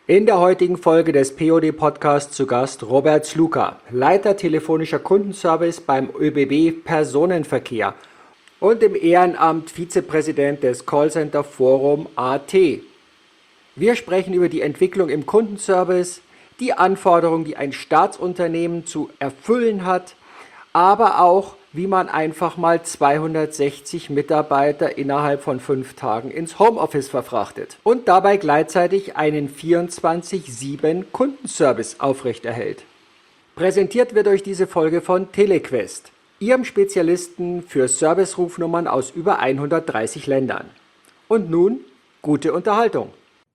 In der heutigen Folge des POD-Podcasts zu Gast Robert Sluka, Leiter telefonischer Kundenservice beim ÖBB Personenverkehr und im Ehrenamt Vizepräsident des Callcenter Forum AT. Wir sprechen über die Entwicklung im Kundenservice, die Anforderungen, die ein Staatsunternehmen zu erfüllen hat, aber auch, wie man einfach mal 260 Mitarbeiter innerhalb von 5 Tagen ins Homeoffice verfrachtet und dabei gleichzeitig einen 24/7 Kundenservice aufrechterhält. Präsentiert wird euch diese Folge von Telequest, Ihrem Spezialisten für Servicerufnummern aus über 130 Ländern. Und nun gute Unterhaltung.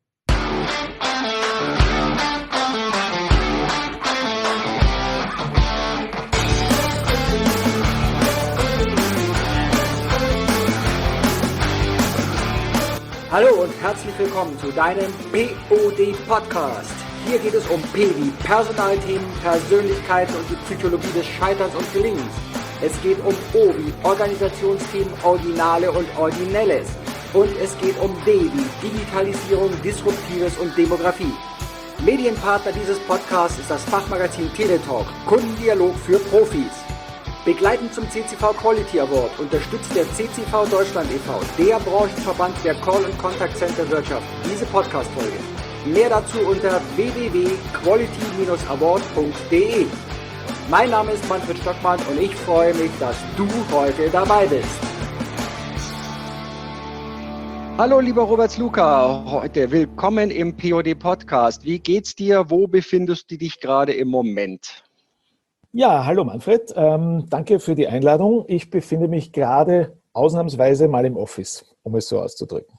Hallo und herzlich willkommen zu deinem POD-Podcast. Hier geht es um P wie Personalthemen, Persönlichkeiten und die Psychologie des Scheiterns und Gelingens. Es geht um O wie Organisationsthemen, Originale und Originelles. Und es geht um D wie Digitalisierung, Disruptives und Demografie. Medienpartner dieses Podcasts ist das Fachmagazin Teletalk, Kundendialog für Profis. Begleitend zum CCV Quality Award unterstützt der CCV Deutschland e.V., der Branchenverband der Call- und Contact Center Wirtschaft, diese Podcast-Folge. Mehr dazu unter www.quality-award.de. Mein Name ist Manfred Stockmann und ich freue mich, dass du heute dabei bist. Hallo lieber Robert Sluka, heute willkommen im POD-Podcast. Wie geht's dir? Wo befindest du dich gerade im Moment? Ja, hallo Manfred, danke für die Einladung. Ich befinde mich gerade ausnahmsweise mal im Office, um es so auszudrücken.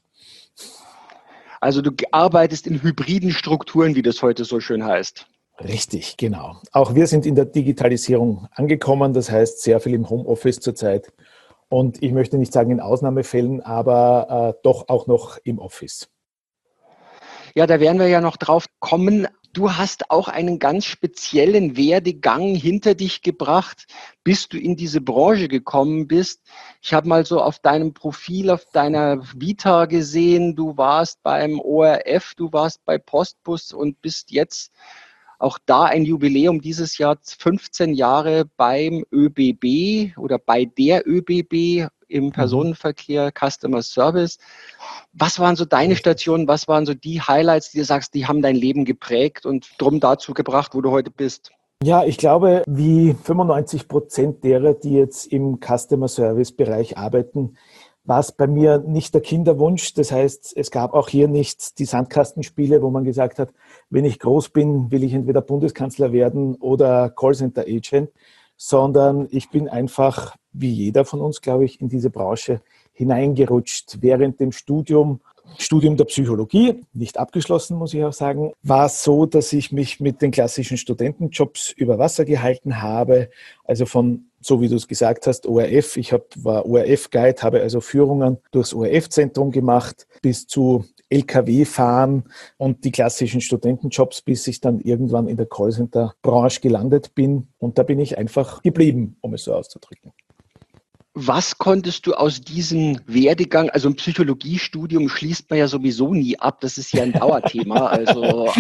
Also du arbeitest in hybriden Strukturen, wie das heute so schön heißt. Richtig, genau. Auch wir sind in der Digitalisierung angekommen, das heißt sehr viel im Homeoffice zurzeit. Und ich möchte nicht sagen in Ausnahmefällen, aber doch auch noch im Office. Ja, da werden wir ja noch drauf kommen. Du hast auch einen ganz speziellen Werdegang hinter dich gebracht, bis du in diese Branche gekommen bist. Ich habe mal so auf deinem Profil, auf deiner Vita gesehen, du warst beim ORF, du warst bei Postbus und bist jetzt auch da ein Jubiläum dieses Jahr, 15 Jahre beim ÖBB oder bei der ÖBB im Personenverkehr, Customer Service. Was waren so deine Stationen, was waren so die Highlights, die du sagst, die haben dein Leben geprägt und drum dazu gebracht, wo du heute bist? Ja, ich glaube, wie 95% derer, die jetzt im Customer Service Bereich arbeiten, war es bei mir nicht der Kinderwunsch. Das heißt, es gab auch hier nicht die Sandkastenspiele, wo man gesagt hat, wenn ich groß bin, will ich entweder Bundeskanzler werden oder Callcenter Agent, sondern ich bin einfach, wie jeder von uns, glaube ich, in diese Branche hineingerutscht. Während dem Studium der Psychologie, nicht abgeschlossen, muss ich auch sagen, war es so, dass ich mich mit den klassischen Studentenjobs über Wasser gehalten habe. Also von, so wie du es gesagt hast, ORF. Ich war ORF-Guide, habe also Führungen durchs ORF-Zentrum gemacht, bis zu LKW-Fahren und die klassischen Studentenjobs, bis ich dann irgendwann in der Callcenter-Branche gelandet bin. Und da bin ich einfach geblieben, um es so auszudrücken. Was konntest du aus diesem Werdegang, also ein Psychologiestudium schließt man ja sowieso nie ab, das ist ja ein Dauerthema. Also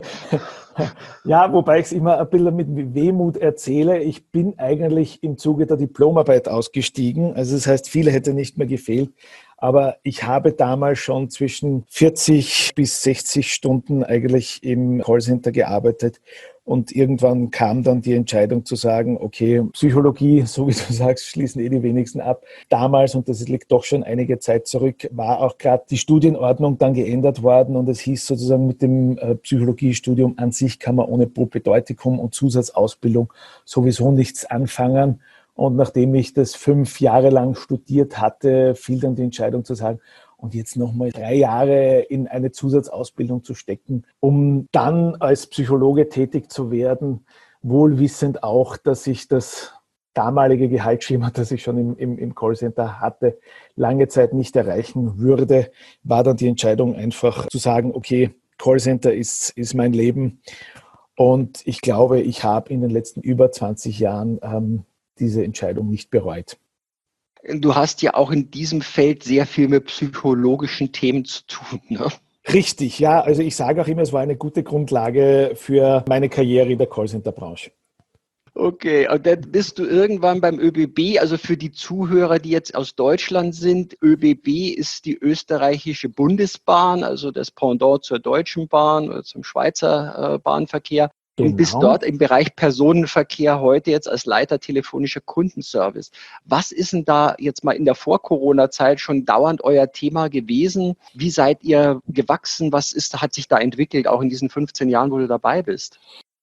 ja, wobei ich es immer ein bisschen mit Wehmut erzähle. Ich bin eigentlich im Zuge der Diplomarbeit ausgestiegen. Also das heißt, viel hätte nicht mehr gefehlt. Aber ich habe damals schon zwischen 40 bis 60 Stunden eigentlich im Callcenter gearbeitet. Und irgendwann kam dann die Entscheidung zu sagen, okay, Psychologie, so wie du sagst, schließen die wenigsten ab. Damals, und das liegt doch schon einige Zeit zurück, war auch gerade die Studienordnung dann geändert worden und es hieß sozusagen, mit dem Psychologiestudium an sich kann man ohne Propedeutikum und Zusatzausbildung sowieso nichts anfangen. Und nachdem ich das 5 Jahre lang studiert hatte, fiel dann die Entscheidung zu sagen, und jetzt nochmal 3 Jahre in eine Zusatzausbildung zu stecken, um dann als Psychologe tätig zu werden, wohl wissend auch, dass ich das damalige Gehaltsschema, das ich schon im Callcenter hatte, lange Zeit nicht erreichen würde, war dann die Entscheidung einfach zu sagen, okay, Callcenter ist mein Leben. Und ich glaube, ich habe in den letzten über 20 Jahren diese Entscheidung nicht bereut. Du hast ja auch in diesem Feld sehr viel mit psychologischen Themen zu tun, ne? Richtig, ja. Also ich sage auch immer, es war eine gute Grundlage für meine Karriere in der Callcenter-Branche. Okay, und dann bist du irgendwann beim ÖBB, also für die Zuhörer, die jetzt aus Deutschland sind, ÖBB ist die österreichische Bundesbahn, also das Pendant zur Deutschen Bahn oder zum Schweizer Bahnverkehr. Und bist Genau. dort im Bereich Personenverkehr heute jetzt als Leiter telefonischer Kundenservice. Was ist denn da jetzt mal in der Vor-Corona-Zeit schon dauernd euer Thema gewesen? Wie seid ihr gewachsen? Hat sich da entwickelt, auch in diesen 15 Jahren, wo du dabei bist?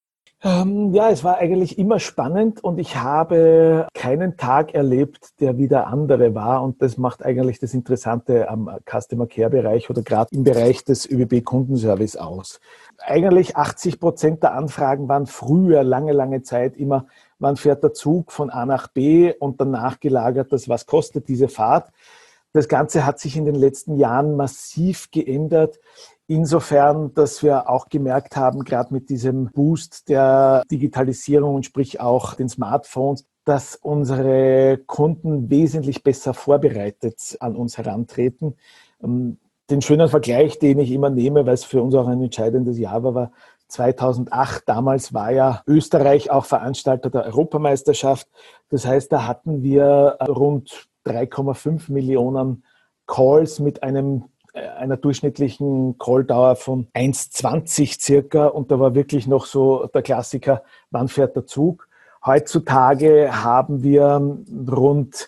Ja, es war eigentlich immer spannend und ich habe keinen Tag erlebt, der wie der andere war. Und das macht eigentlich das Interessante am Customer Care Bereich oder gerade im Bereich des ÖBB Kundenservice aus. Eigentlich 80% der Anfragen waren früher, lange Zeit immer, wann fährt der Zug von A nach B und danach gelagert, was kostet diese Fahrt. Das Ganze hat sich in den letzten Jahren massiv geändert. Insofern, dass wir auch gemerkt haben, gerade mit diesem Boost der Digitalisierung und sprich auch den Smartphones, dass unsere Kunden wesentlich besser vorbereitet an uns herantreten. Den schönen Vergleich, den ich immer nehme, weil es für uns auch ein entscheidendes Jahr war 2008. Damals war ja Österreich auch Veranstalter der Europameisterschaft. Das heißt, da hatten wir rund 3,5 Millionen Calls mit einer durchschnittlichen Calldauer von 1,20 circa. Und da war wirklich noch so der Klassiker, wann fährt der Zug? Heutzutage haben wir rund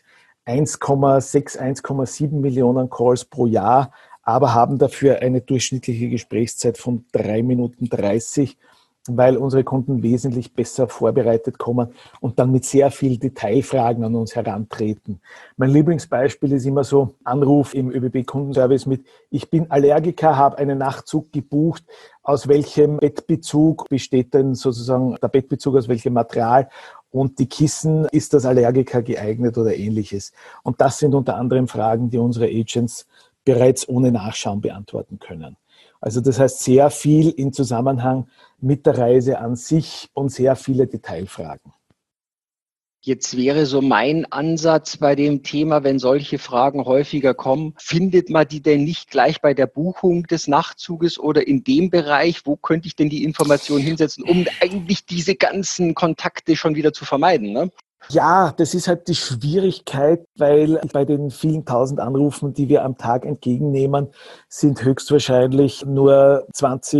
1,6, 1,7 Millionen Calls pro Jahr, aber haben dafür eine durchschnittliche Gesprächszeit von 3 Minuten 30, weil unsere Kunden wesentlich besser vorbereitet kommen und dann mit sehr viel Detailfragen an uns herantreten. Mein Lieblingsbeispiel ist immer so Anruf im ÖBB-Kundenservice mit: Ich bin Allergiker, habe einen Nachtzug gebucht. Aus welchem Bettbezug besteht denn sozusagen der Bettbezug, aus welchem Material? Und die Kissen, ist das Allergiker geeignet oder ähnliches? Und das sind unter anderem Fragen, die unsere Agents bereits ohne Nachschauen beantworten können. Also das heißt sehr viel in Zusammenhang mit der Reise an sich und sehr viele Detailfragen. Jetzt wäre so mein Ansatz bei dem Thema, wenn solche Fragen häufiger kommen, findet man die denn nicht gleich bei der Buchung des Nachtzuges oder in dem Bereich? Wo könnte ich denn die Information hinsetzen, um eigentlich diese ganzen Kontakte schon wieder zu vermeiden, ne? Ja, das ist halt die Schwierigkeit, weil bei den vielen tausend Anrufen, die wir am Tag entgegennehmen, sind höchstwahrscheinlich nur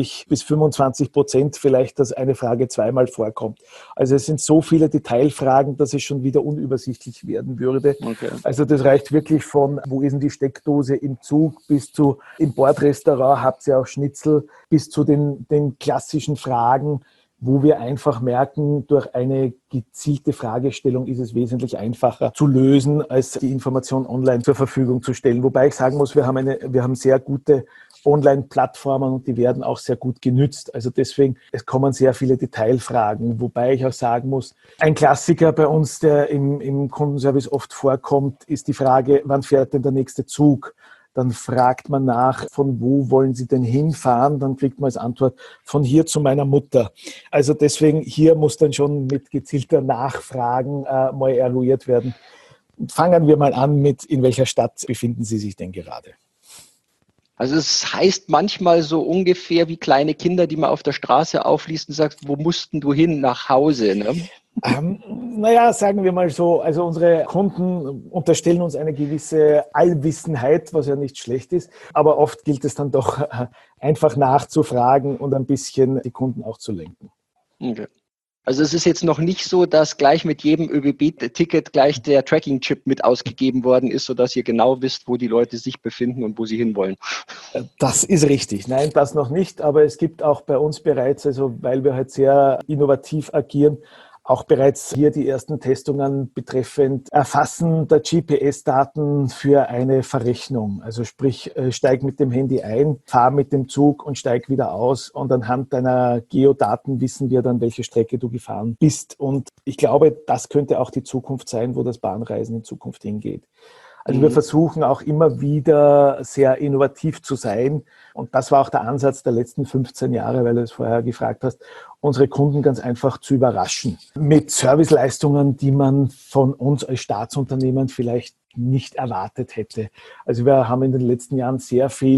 20-25% vielleicht, dass eine Frage zweimal vorkommt. Also es sind so viele Detailfragen, dass es schon wieder unübersichtlich werden würde. Okay. Also das reicht wirklich von, wo ist denn die Steckdose im Zug, bis zu im Bordrestaurant habt ihr auch Schnitzel, bis zu den klassischen Fragen, wo wir einfach merken, durch eine gezielte Fragestellung ist es wesentlich einfacher zu lösen, als die Information online zur Verfügung zu stellen. Wobei ich sagen muss, wir haben sehr gute Online-Plattformen und die werden auch sehr gut genützt. Also deswegen, es kommen sehr viele Detailfragen, wobei ich auch sagen muss, ein Klassiker bei uns, der im Kundenservice oft vorkommt, ist die Frage, wann fährt denn der nächste Zug? Dann fragt man nach, von wo wollen Sie denn hinfahren? Dann kriegt man als Antwort, von hier zu meiner Mutter. Also deswegen, hier muss dann schon mit gezielter Nachfragen mal eruiert werden. Fangen wir mal an mit, in welcher Stadt befinden Sie sich denn gerade? Also es heißt manchmal so ungefähr wie kleine Kinder, die man auf der Straße aufliest und sagt, wo mussten du hin? Nach Hause, ne? Naja, sagen wir mal so, also unsere Kunden unterstellen uns eine gewisse Allwissenheit, was ja nicht schlecht ist, aber oft gilt es dann doch einfach nachzufragen und ein bisschen die Kunden auch zu lenken. Okay. Also es ist jetzt noch nicht so, dass gleich mit jedem ÖBB-Ticket gleich der Tracking-Chip mit ausgegeben worden ist, sodass ihr genau wisst, wo die Leute sich befinden und wo sie hinwollen. Das ist richtig. Nein, das noch nicht, aber es gibt auch bei uns bereits, also weil wir halt sehr innovativ agieren, auch bereits hier die ersten Testungen betreffend Erfassen der GPS-Daten für eine Verrechnung. Also sprich, steig mit dem Handy ein, fahr mit dem Zug und steig wieder aus. Und anhand deiner Geodaten wissen wir dann, welche Strecke du gefahren bist. Und ich glaube, das könnte auch die Zukunft sein, wo das Bahnreisen in Zukunft hingeht. Also wir versuchen auch immer wieder sehr innovativ zu sein. Und das war auch der Ansatz der letzten 15 Jahre, weil du es vorher gefragt hast, unsere Kunden ganz einfach zu überraschen. Mit Serviceleistungen, die man von uns als Staatsunternehmen vielleicht nicht erwartet hätte. Also wir haben in den letzten Jahren sehr viel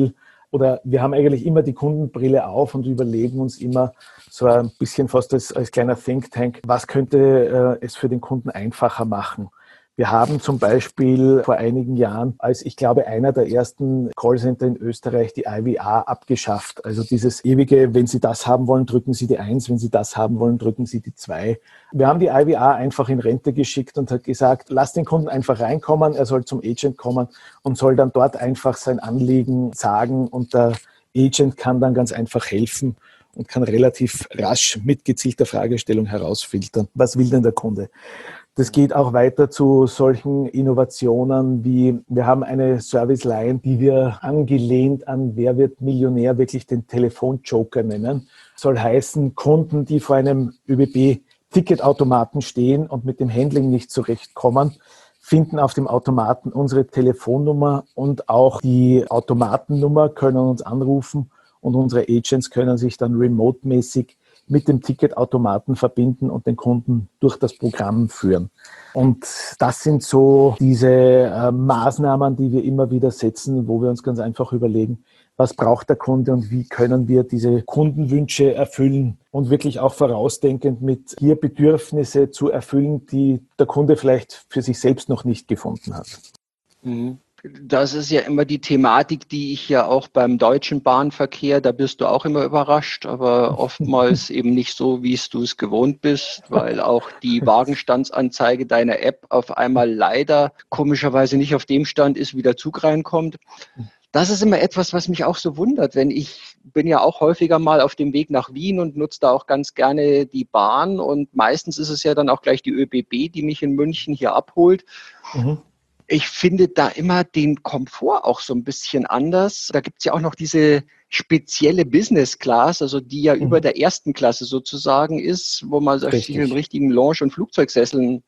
oder wir haben eigentlich immer die Kundenbrille auf und überlegen uns immer so ein bisschen fast als kleiner Think Tank, was könnte es für den Kunden einfacher machen. Wir haben zum Beispiel vor einigen Jahren, als ich glaube, einer der ersten Callcenter in Österreich die IVR abgeschafft. Also dieses ewige, wenn Sie das haben wollen, drücken Sie die 1, wenn Sie das haben wollen, drücken Sie die 2. Wir haben die IVR einfach in Rente geschickt und hat gesagt, lass den Kunden einfach reinkommen, er soll zum Agent kommen und soll dann dort einfach sein Anliegen sagen und der Agent kann dann ganz einfach helfen und kann relativ rasch mit gezielter Fragestellung herausfiltern, was will denn der Kunde. Das geht auch weiter zu solchen Innovationen wie, wir haben eine Serviceline, die wir angelehnt an Wer wird Millionär wirklich den Telefonjoker nennen. Soll heißen, Kunden, die vor einem ÖBB-Ticketautomaten stehen und mit dem Handling nicht zurechtkommen, finden auf dem Automaten unsere Telefonnummer und auch die Automatennummer, können uns anrufen und unsere Agents können sich dann remote-mäßig mit dem Ticketautomaten verbinden und den Kunden durch das Programm führen. Und das sind so diese Maßnahmen, die wir immer wieder setzen, wo wir uns ganz einfach überlegen, was braucht der Kunde und wie können wir diese Kundenwünsche erfüllen und wirklich auch vorausdenkend mit hier Bedürfnisse zu erfüllen, die der Kunde vielleicht für sich selbst noch nicht gefunden hat. Mhm. Das ist ja immer die Thematik, die ich ja auch beim deutschen Bahnverkehr, da bist du auch immer überrascht, aber oftmals eben nicht so, wie du es gewohnt bist, weil auch die Wagenstandsanzeige deiner App auf einmal leider komischerweise nicht auf dem Stand ist, wie der Zug reinkommt. Das ist immer etwas, was mich auch so wundert, wenn ich bin ja auch häufiger mal auf dem Weg nach Wien und nutze da auch ganz gerne die Bahn und meistens ist es ja dann auch gleich die ÖBB, die mich in München hier abholt. Mhm. Ich finde da immer den Komfort auch so ein bisschen anders. Da gibt es ja auch noch diese spezielle Business Class, also die ja über der ersten Klasse sozusagen ist, wo man sich in richtigen Lounge- und Flugzeugsesseln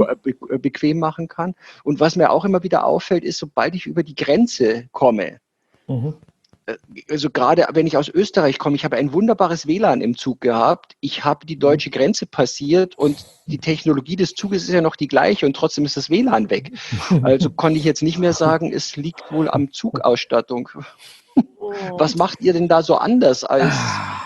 bequem machen kann. Und was mir auch immer wieder auffällt, ist, sobald ich über die Grenze komme, also gerade wenn ich aus Österreich komme, ich habe ein wunderbares WLAN im Zug gehabt. Ich habe die deutsche Grenze passiert und die Technologie des Zuges ist ja noch die gleiche und trotzdem ist das WLAN weg. Also konnte ich jetzt nicht mehr sagen, es liegt wohl am Zugausstattung. Was macht ihr denn da so anders als...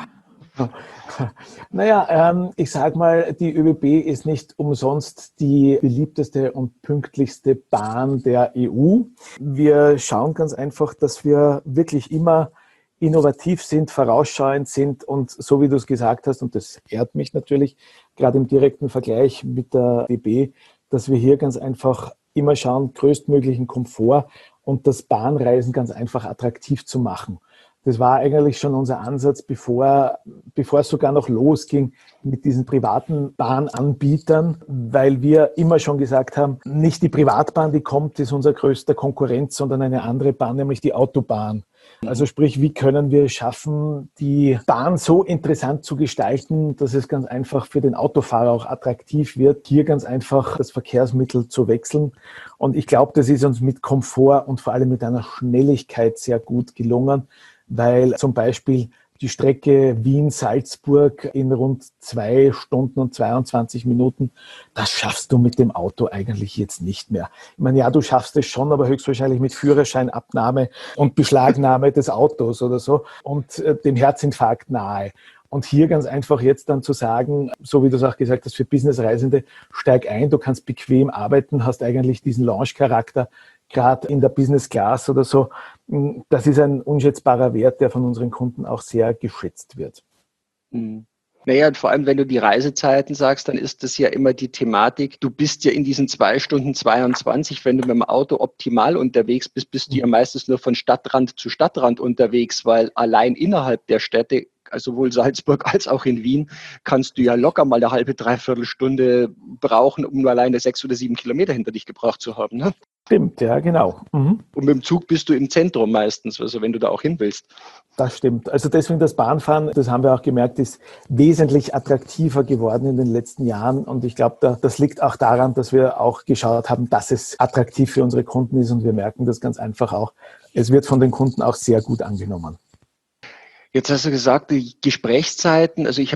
Naja, ich sag mal, die ÖBB ist nicht umsonst die beliebteste und pünktlichste Bahn der EU. Wir schauen ganz einfach, dass wir wirklich immer innovativ sind, vorausschauend sind und so wie du es gesagt hast, und das ehrt mich natürlich, gerade im direkten Vergleich mit der DB, dass wir hier ganz einfach immer schauen, größtmöglichen Komfort und das Bahnreisen ganz einfach attraktiv zu machen. Das war eigentlich schon unser Ansatz, bevor es sogar noch losging mit diesen privaten Bahnanbietern, weil wir immer schon gesagt haben, nicht die Privatbahn, die kommt, ist unser größter Konkurrent, sondern eine andere Bahn, nämlich die Autobahn. Also sprich, wie können wir schaffen, die Bahn so interessant zu gestalten, dass es ganz einfach für den Autofahrer auch attraktiv wird, hier ganz einfach das Verkehrsmittel zu wechseln. Und ich glaube, das ist uns mit Komfort und vor allem mit einer Schnelligkeit sehr gut gelungen, weil zum Beispiel die Strecke Wien-Salzburg in rund 2 Stunden und 22 Minuten, das schaffst du mit dem Auto eigentlich jetzt nicht mehr. Ich meine, ja, du schaffst es schon, aber höchstwahrscheinlich mit Führerscheinabnahme und Beschlagnahme des Autos oder so und dem Herzinfarkt nahe. Und hier ganz einfach jetzt dann zu sagen, so wie du es auch gesagt hast, für Businessreisende, steig ein, du kannst bequem arbeiten, hast eigentlich diesen Lounge-Charakter, gerade in der Business Class oder so. Das ist ein unschätzbarer Wert, der von unseren Kunden auch sehr geschätzt wird. Naja, und vor allem, wenn du die Reisezeiten sagst, dann ist das ja immer die Thematik. Du bist ja in diesen 2 Stunden 22, wenn du mit dem Auto optimal unterwegs bist, bist du ja meistens nur von Stadtrand zu Stadtrand unterwegs, weil allein innerhalb der Städte, also sowohl Salzburg als auch in Wien, kannst du ja locker mal eine halbe, dreiviertel Stunde brauchen, um nur alleine 6 oder 7 Kilometer hinter dich gebracht zu haben. Ne? Stimmt, ja, genau. Und mit dem Zug bist du im Zentrum meistens, also wenn du da auch hin willst. Das stimmt. Also deswegen das Bahnfahren, das haben wir auch gemerkt, ist wesentlich attraktiver geworden in den letzten Jahren. Und ich glaube, das liegt auch daran, dass wir auch geschaut haben, dass es attraktiv für unsere Kunden ist. Und wir merken das ganz einfach auch. Es wird von den Kunden auch sehr gut angenommen. Jetzt hast du gesagt, die Gesprächszeiten, also ich habe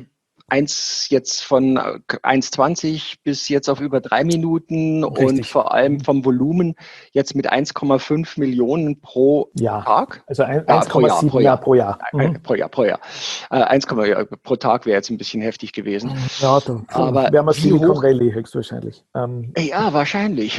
jetzt von 1,20 bis jetzt auf über 3 Minuten Richtig. Und vor allem vom Volumen jetzt mit 1,5 Millionen pro Tag. Also 1,7 pro Jahr. Pro Jahr. 1, pro Tag wäre jetzt ein bisschen heftig gewesen. Ja, da aber wären wir Silicon Valley höchstwahrscheinlich. Ja, wahrscheinlich.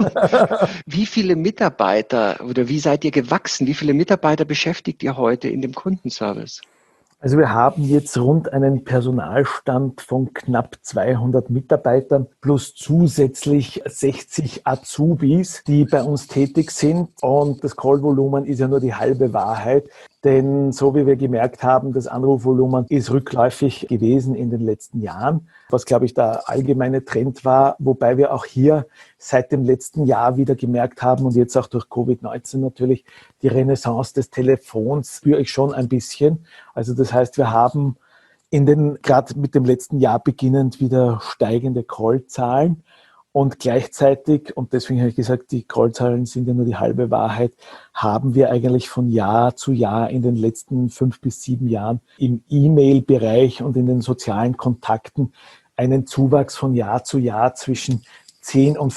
Wie viele Mitarbeiter oder wie seid ihr gewachsen? Wie viele Mitarbeiter beschäftigt ihr heute in dem Kundenservice? Also wir haben jetzt rund einen Personalstand von knapp 200 Mitarbeitern plus zusätzlich 60 Azubis, die bei uns tätig sind. Und das Callvolumen ist ja nur die halbe Wahrheit. Denn so wie wir gemerkt haben, das Anrufvolumen ist rückläufig gewesen in den letzten Jahren, was, glaube ich, der allgemeine Trend war, wobei wir auch hier seit dem letzten Jahr wieder gemerkt haben und jetzt auch durch Covid-19 natürlich die Renaissance des Telefons spüre ich schon ein bisschen. Also das heißt, wir haben gerade mit dem letzten Jahr beginnend wieder steigende Callzahlen. Und gleichzeitig, und deswegen habe ich gesagt, die Callzahlen sind ja nur die halbe Wahrheit, haben wir eigentlich von Jahr zu Jahr in den letzten 5 bis 7 Jahren im E-Mail-Bereich und in den sozialen Kontakten einen Zuwachs von Jahr zu Jahr zwischen 10 und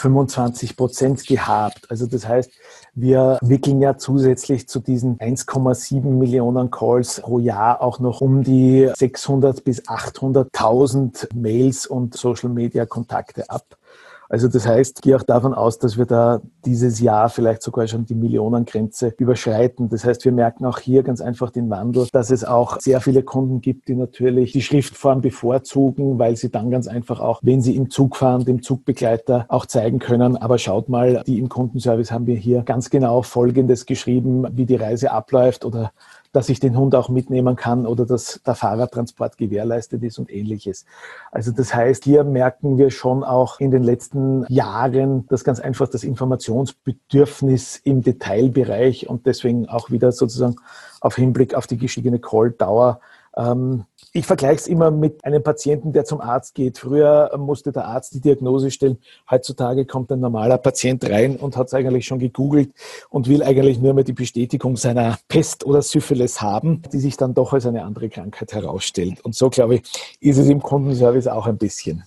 25% gehabt. Also das heißt, wir wickeln ja zusätzlich zu diesen 1,7 Millionen Calls pro Jahr auch noch um die 600 bis 800.000 Mails und Social-Media-Kontakte ab. Also das heißt, ich gehe auch davon aus, dass wir da dieses Jahr vielleicht sogar schon die Millionengrenze überschreiten. Das heißt, wir merken auch hier ganz einfach den Wandel, dass es auch sehr viele Kunden gibt, die natürlich die Schriftform bevorzugen, weil sie dann ganz einfach auch, wenn sie im Zug fahren, dem Zugbegleiter auch zeigen können. Aber schaut mal, die im Kundenservice haben wir hier ganz genau Folgendes geschrieben, wie die Reise abläuft oder dass ich den Hund auch mitnehmen kann oder dass der Fahrradtransport gewährleistet ist und Ähnliches. Also das heißt, hier merken wir schon auch in den letzten Jahren, dass ganz einfach das Informationsbedürfnis im Detailbereich und deswegen auch wieder sozusagen auf Hinblick auf die gestiegene Call-Dauer. Ich vergleiche es immer mit einem Patienten, der zum Arzt geht. Früher musste der Arzt die Diagnose stellen. Heutzutage kommt ein normaler Patient rein und hat es eigentlich schon gegoogelt und will eigentlich nur mehr die Bestätigung seiner Pest oder Syphilis haben, die sich dann doch als eine andere Krankheit herausstellt. Und so, glaube ich, ist es im Kundenservice auch ein bisschen.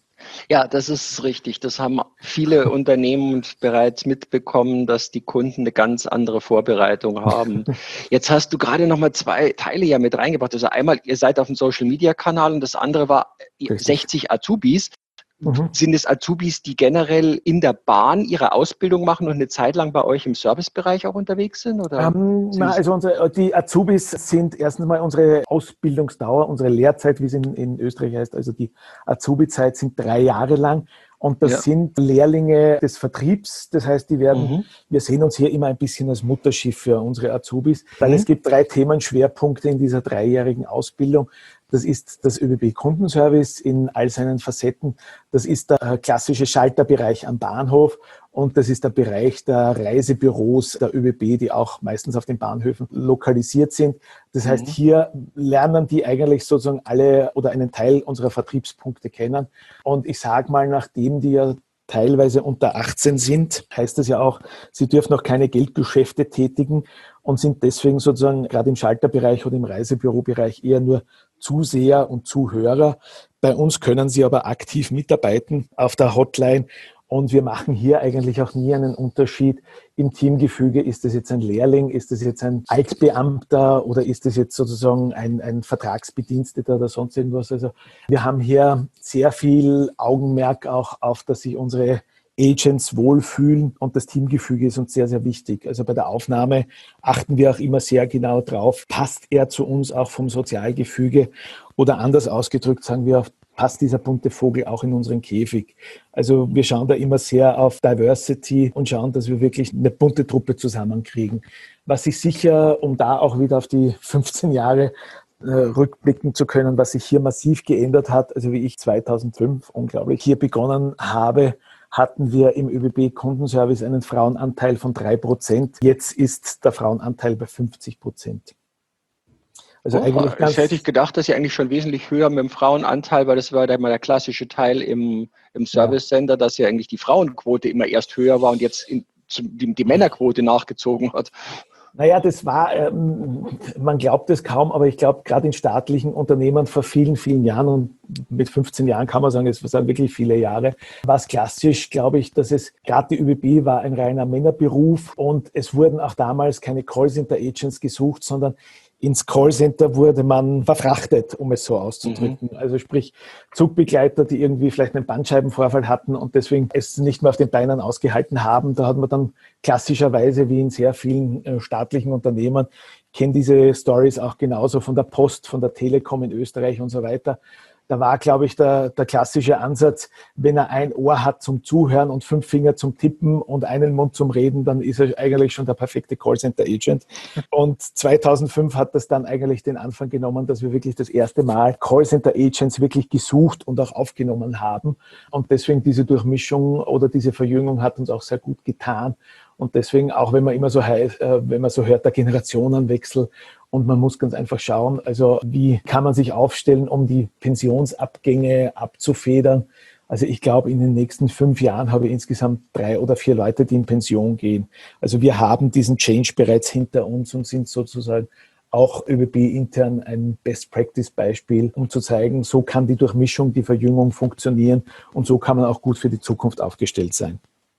Ja, das ist richtig. Das haben viele Unternehmen bereits mitbekommen, dass die Kunden eine ganz andere Vorbereitung haben. Jetzt hast du gerade noch mal 2 Teile ja mit reingebracht. Also einmal, ihr seid auf dem Social-Media-Kanal und das andere war Richtig. 60 Azubis. Sind es Azubis, die generell in der Bahn ihre Ausbildung machen und eine Zeit lang bei euch im Servicebereich auch unterwegs sind? Oder? Also die Azubis sind erstens mal unsere Ausbildungsdauer, unsere Lehrzeit, wie es in Österreich heißt, also die Azubi-Zeit sind 3 Jahre lang. Und das sind Lehrlinge des Vertriebs. Das heißt, die werden, wir sehen uns hier immer ein bisschen als Mutterschiff für unsere Azubis, weil es gibt 3 Themenschwerpunkte in dieser 3-jährigen Ausbildung. Das ist das ÖBB-Kundenservice in all seinen Facetten. Das ist der klassische Schalterbereich am Bahnhof und das ist der Bereich der Reisebüros der ÖBB, die auch meistens auf den Bahnhöfen lokalisiert sind. Das heißt, hier lernen die eigentlich sozusagen alle oder einen Teil unserer Vertriebspunkte kennen. Und ich sage mal, nachdem die ja teilweise unter 18 sind, heißt das ja auch, sie dürfen noch keine Geldgeschäfte tätigen und sind deswegen sozusagen gerade im Schalterbereich oder im Reisebürobereich eher nur Zuseher und Zuhörer. Bei uns können sie aber aktiv mitarbeiten auf der Hotline und wir machen hier eigentlich auch nie einen Unterschied im Teamgefüge. Ist das jetzt ein Lehrling, ist das jetzt ein Altbeamter oder ist das jetzt sozusagen ein Vertragsbediensteter oder sonst irgendwas? Also wir haben hier sehr viel Augenmerk auch auf, dass sich unsere Agents wohlfühlen und das Teamgefüge ist uns sehr, sehr wichtig. Also bei der Aufnahme achten wir auch immer sehr genau drauf, passt er zu uns auch vom Sozialgefüge oder anders ausgedrückt sagen wir, passt dieser bunte Vogel auch in unseren Käfig. Also wir schauen da immer sehr auf Diversity und schauen, dass wir wirklich eine bunte Truppe zusammenkriegen. Was sich sicher, um da auch wieder auf die 15 Jahre rückblicken zu können, was sich hier massiv geändert hat, also wie ich 2005 unglaublich hier begonnen habe, hatten wir im ÖBB-Kundenservice einen Frauenanteil von 3%. Jetzt ist der Frauenanteil bei 50%. Also eigentlich das hätte ich gedacht, dass ihr eigentlich schon wesentlich höher mit dem Frauenanteil, weil das war dann mal der klassische Teil im Service Center, dass ja eigentlich die Frauenquote immer erst höher war und jetzt die Männerquote nachgezogen hat. Naja, das war, man glaubt es kaum, aber ich glaube, gerade in staatlichen Unternehmen vor vielen, vielen Jahren, und mit 15 Jahren kann man sagen, es waren wirklich viele Jahre, war es klassisch, glaube ich, dass es, gerade die ÖBB war ein reiner Männerberuf und es wurden auch damals keine Callcenter-Agents gesucht, sondern ins Callcenter wurde man verfrachtet, um es so auszudrücken. Also sprich Zugbegleiter, die irgendwie vielleicht einen Bandscheibenvorfall hatten und deswegen es nicht mehr auf den Beinen ausgehalten haben. Da hat man dann klassischerweise, wie in sehr vielen staatlichen Unternehmen, ich kenne diese Stories auch genauso von der Post, von der Telekom in Österreich und so weiter. Da war, glaube ich, der klassische Ansatz, wenn er ein Ohr hat zum Zuhören und 5 Finger zum Tippen und einen Mund zum Reden, dann ist er eigentlich schon der perfekte Callcenter-Agent. Und 2005 hat das dann eigentlich den Anfang genommen, dass wir wirklich das erste Mal Callcenter-Agents wirklich gesucht und auch aufgenommen haben. Und deswegen diese Durchmischung oder diese Verjüngung hat uns auch sehr gut getan. Und deswegen, auch wenn man immer so wenn man so hört, der Generationenwechsel, und man muss ganz einfach schauen, also wie kann man sich aufstellen, um die Pensionsabgänge abzufedern. Also ich glaube, in den nächsten 5 Jahren habe ich insgesamt 3 oder 4 Leute, die in Pension gehen. Also wir haben diesen Change bereits hinter uns und sind sozusagen auch ÖBB intern ein Best-Practice-Beispiel, um zu zeigen, so kann die Durchmischung, die Verjüngung funktionieren und so kann man auch gut für die Zukunft aufgestellt sein.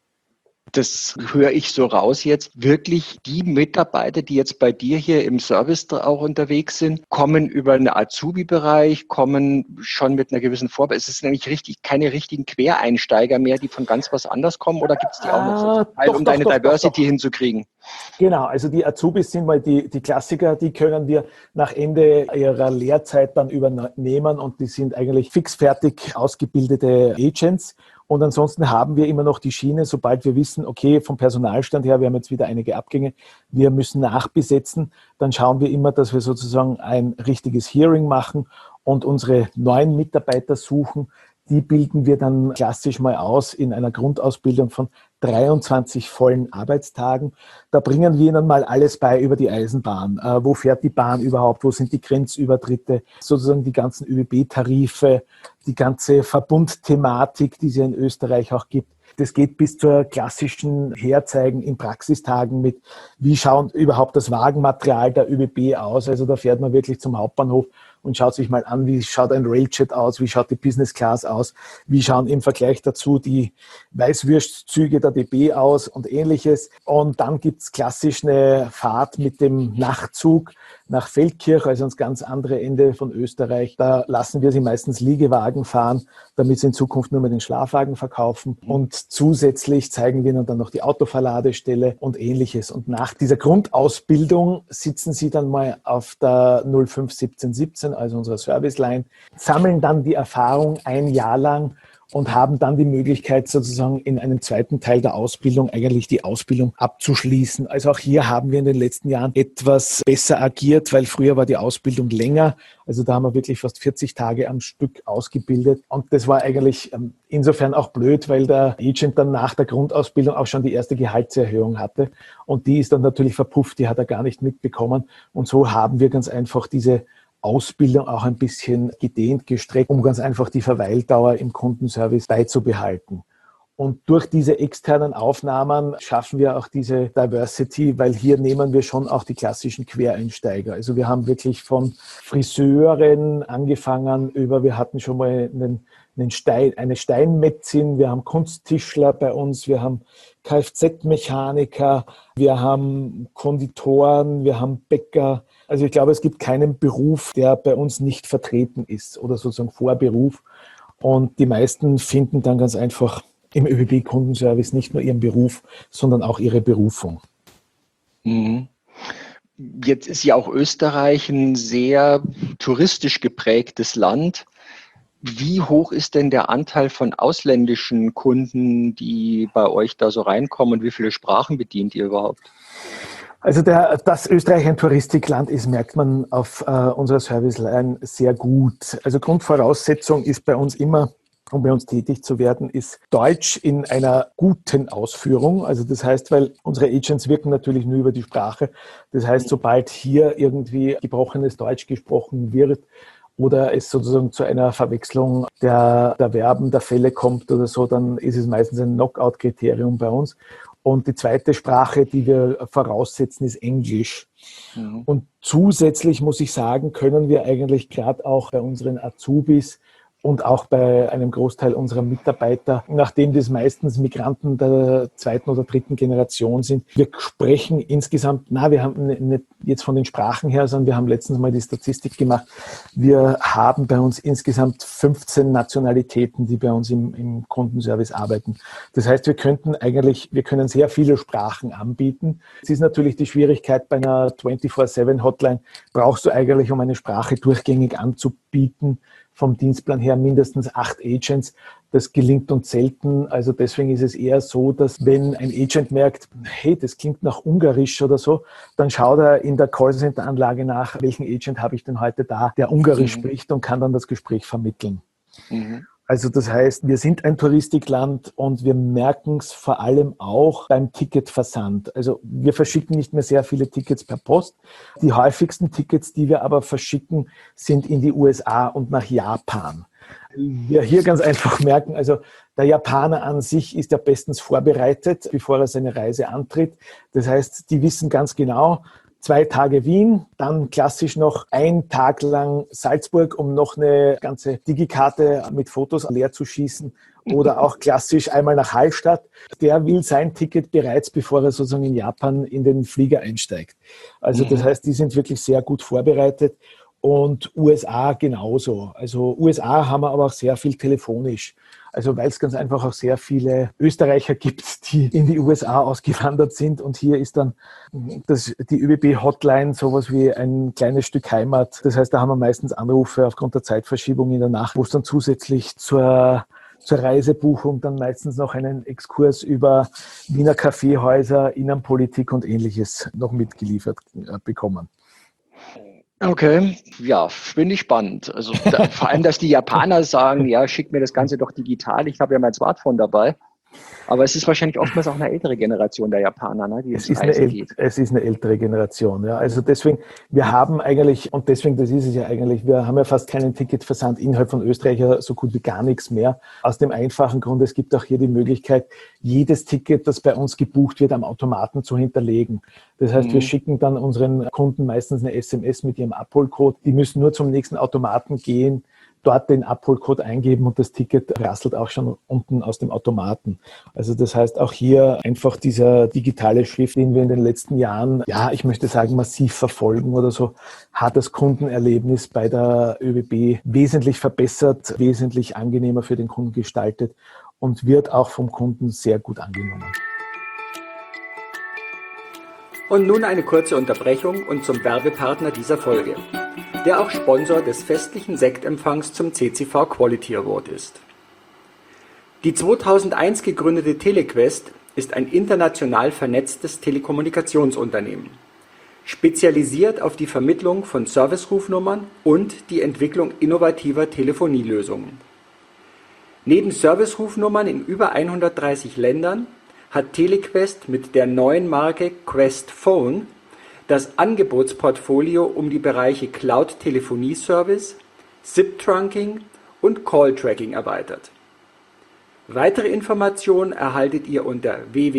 Das höre ich so raus jetzt, wirklich die Mitarbeiter, die jetzt bei dir hier im Service auch unterwegs sind, kommen über einen Azubi-Bereich, kommen schon mit einer gewissen Vorbildung. Es ist nämlich keine richtigen Quereinsteiger mehr, die von ganz was anders kommen, oder gibt es die auch noch so, um deine Diversity hinzukriegen? Genau, also die Azubis sind mal die Klassiker, die können wir nach Ende ihrer Lehrzeit dann übernehmen und die sind eigentlich fixfertig ausgebildete Agents. Und ansonsten haben wir immer noch die Schiene, sobald wir wissen, okay, vom Personalstand her, wir haben jetzt wieder einige Abgänge, wir müssen nachbesetzen, dann schauen wir immer, dass wir sozusagen ein richtiges Hearing machen und unsere neuen Mitarbeiter suchen. Die bilden wir dann klassisch mal aus in einer Grundausbildung von 23 vollen Arbeitstagen. Da bringen wir ihnen mal alles bei über die Eisenbahn. Wo fährt die Bahn überhaupt? Wo sind die Grenzübertritte? Sozusagen die ganzen ÖBB-Tarife, die ganze Verbundthematik, die es ja in Österreich auch gibt. Das geht bis zur klassischen Herzeigen in Praxistagen mit, wie schaut überhaupt das Wagenmaterial der ÖBB aus. Also da fährt man wirklich zum Hauptbahnhof und schaut sich mal an, wie schaut ein Railjet aus, wie schaut die Business Class aus, wie schauen im Vergleich dazu die Weißwürstzüge der DB aus und ähnliches. Und dann gibt's klassisch eine Fahrt mit dem Nachtzug nach Feldkirch, also ans ganz andere Ende von Österreich. Da lassen wir sie meistens Liegewagen fahren, damit sie in Zukunft nur mehr den Schlafwagen verkaufen. Und zusätzlich zeigen wir ihnen dann noch die Autoverladestelle und ähnliches. Und nach dieser Grundausbildung sitzen sie dann mal auf der 051717, also unserer Serviceline, sammeln dann die Erfahrung ein Jahr lang und haben dann die Möglichkeit, sozusagen in einem zweiten Teil der Ausbildung eigentlich die Ausbildung abzuschließen. Also auch hier haben wir in den letzten Jahren etwas besser agiert, weil früher war die Ausbildung länger. Also da haben wir wirklich fast 40 Tage am Stück ausgebildet. Und das war eigentlich insofern auch blöd, weil der Agent dann nach der Grundausbildung auch schon die erste Gehaltserhöhung hatte. Und die ist dann natürlich verpufft, die hat er gar nicht mitbekommen. Und so haben wir ganz einfach diese Ausbildung auch ein bisschen gedehnt, gestreckt, um ganz einfach die Verweildauer im Kundenservice beizubehalten. Und durch diese externen Aufnahmen schaffen wir auch diese Diversity, weil hier nehmen wir schon auch die klassischen Quereinsteiger. Also wir haben wirklich von Friseuren angefangen über, wir hatten schon mal eine Steinmetzin, wir haben Kunsttischler bei uns, wir haben Kfz-Mechaniker, wir haben Konditoren, wir haben Bäcker. Also ich glaube, es gibt keinen Beruf, der bei uns nicht vertreten ist oder sozusagen Vorberuf. Und die meisten finden dann ganz einfach im ÖBB-Kundenservice nicht nur ihren Beruf, sondern auch ihre Berufung. Mhm. Jetzt ist ja auch Österreich ein sehr touristisch geprägtes Land. Wie hoch ist denn der Anteil von ausländischen Kunden, die bei euch da so reinkommen, und wie viele Sprachen bedient ihr überhaupt? Also dass Österreich ein Touristikland ist, merkt man auf unserer Serviceline sehr gut. Also Grundvoraussetzung ist bei uns immer, um bei uns tätig zu werden, ist Deutsch in einer guten Ausführung. Also das heißt, weil unsere Agents wirken natürlich nur über die Sprache. Das heißt, sobald hier irgendwie gebrochenes Deutsch gesprochen wird oder es sozusagen zu einer Verwechslung der Verben, der Fälle kommt oder so, dann ist es meistens ein Knockout-Kriterium bei uns. Und die zweite Sprache, die wir voraussetzen, ist Englisch. Mhm. Und zusätzlich muss ich sagen, können wir eigentlich gerade auch bei unseren Azubis und auch bei einem Großteil unserer Mitarbeiter, nachdem das meistens Migranten der zweiten oder dritten Generation sind, wir sprechen insgesamt, wir haben nicht jetzt von den Sprachen her, sondern wir haben letztens mal die Statistik gemacht, wir haben bei uns insgesamt 15 Nationalitäten, die bei uns im Kundenservice arbeiten. Das heißt, wir können sehr viele Sprachen anbieten. Es ist natürlich die Schwierigkeit bei einer 24/7-Hotline, brauchst du eigentlich, um eine Sprache durchgängig anzubieten, vom Dienstplan her mindestens 8 Agents. Das gelingt uns selten. Also deswegen ist es eher so, dass wenn ein Agent merkt, hey, das klingt nach Ungarisch oder so, dann schaut er in der Callcenter-Anlage nach, welchen Agent habe ich denn heute da, der Ungarisch spricht und kann dann das Gespräch vermitteln. Mhm. Also das heißt, wir sind ein Touristikland und wir merken es vor allem auch beim Ticketversand. Also wir verschicken nicht mehr sehr viele Tickets per Post. Die häufigsten Tickets, die wir aber verschicken, sind in die USA und nach Japan. Wir hier ganz einfach merken, also der Japaner an sich ist ja bestens vorbereitet, bevor er seine Reise antritt. Das heißt, die wissen ganz genau, 2 Tage Wien, dann klassisch noch 1 Tag lang Salzburg, um noch eine ganze Digikarte mit Fotos leer zu schießen. Oder auch klassisch einmal nach Hallstatt. Der will sein Ticket bereits, bevor er sozusagen in Japan in den Flieger einsteigt. Also das heißt, die sind wirklich sehr gut vorbereitet. Und USA genauso. Also USA haben wir aber auch sehr viel telefonisch. Also weil es ganz einfach auch sehr viele Österreicher gibt, die in die USA ausgewandert sind. Und hier ist dann die ÖBB-Hotline sowas wie ein kleines Stück Heimat. Das heißt, da haben wir meistens Anrufe aufgrund der Zeitverschiebung in der Nacht, wo es dann zusätzlich zur Reisebuchung dann meistens noch einen Exkurs über Wiener Kaffeehäuser, Innenpolitik und Ähnliches noch mitgeliefert bekommen. Okay, ja, finde ich spannend. Also vor allem, dass die Japaner sagen, ja, schick mir das Ganze doch digital, ich habe ja mein Smartphone dabei. Aber es ist wahrscheinlich oftmals auch eine ältere Generation der Japaner, ne, die es ist eine ältere Generation, ja. Also deswegen, wir haben eigentlich, und deswegen, das ist es ja eigentlich, wir haben ja fast keinen Ticketversand innerhalb von Österreich, ja so gut wie gar nichts mehr. Aus dem einfachen Grund, es gibt auch hier die Möglichkeit, jedes Ticket, das bei uns gebucht wird, am Automaten zu hinterlegen. Das heißt, wir schicken dann unseren Kunden meistens eine SMS mit ihrem Abholcode. Die müssen nur zum nächsten Automaten gehen, dort den Abholcode eingeben und das Ticket rasselt auch schon unten aus dem Automaten. Also das heißt auch hier einfach dieser digitale Shift, den wir in den letzten Jahren, ja, ich möchte sagen, massiv verfolgen oder so, hat das Kundenerlebnis bei der ÖBB wesentlich verbessert, wesentlich angenehmer für den Kunden gestaltet und wird auch vom Kunden sehr gut angenommen. Und nun eine kurze Unterbrechung und zum Werbepartner dieser Folge, der auch Sponsor des festlichen Sektempfangs zum CCV Quality Award ist. Die 2001 gegründete Telequest ist ein international vernetztes Telekommunikationsunternehmen, spezialisiert auf die Vermittlung von Servicerufnummern und die Entwicklung innovativer Telefonielösungen. Neben Servicerufnummern in über 130 Ländern hat Telequest mit der neuen Marke Quest Phone das Angebotsportfolio um die Bereiche Cloud-Telefonie-Service, SIP-Trunking und Call-Tracking erweitert. Weitere Informationen erhaltet ihr unter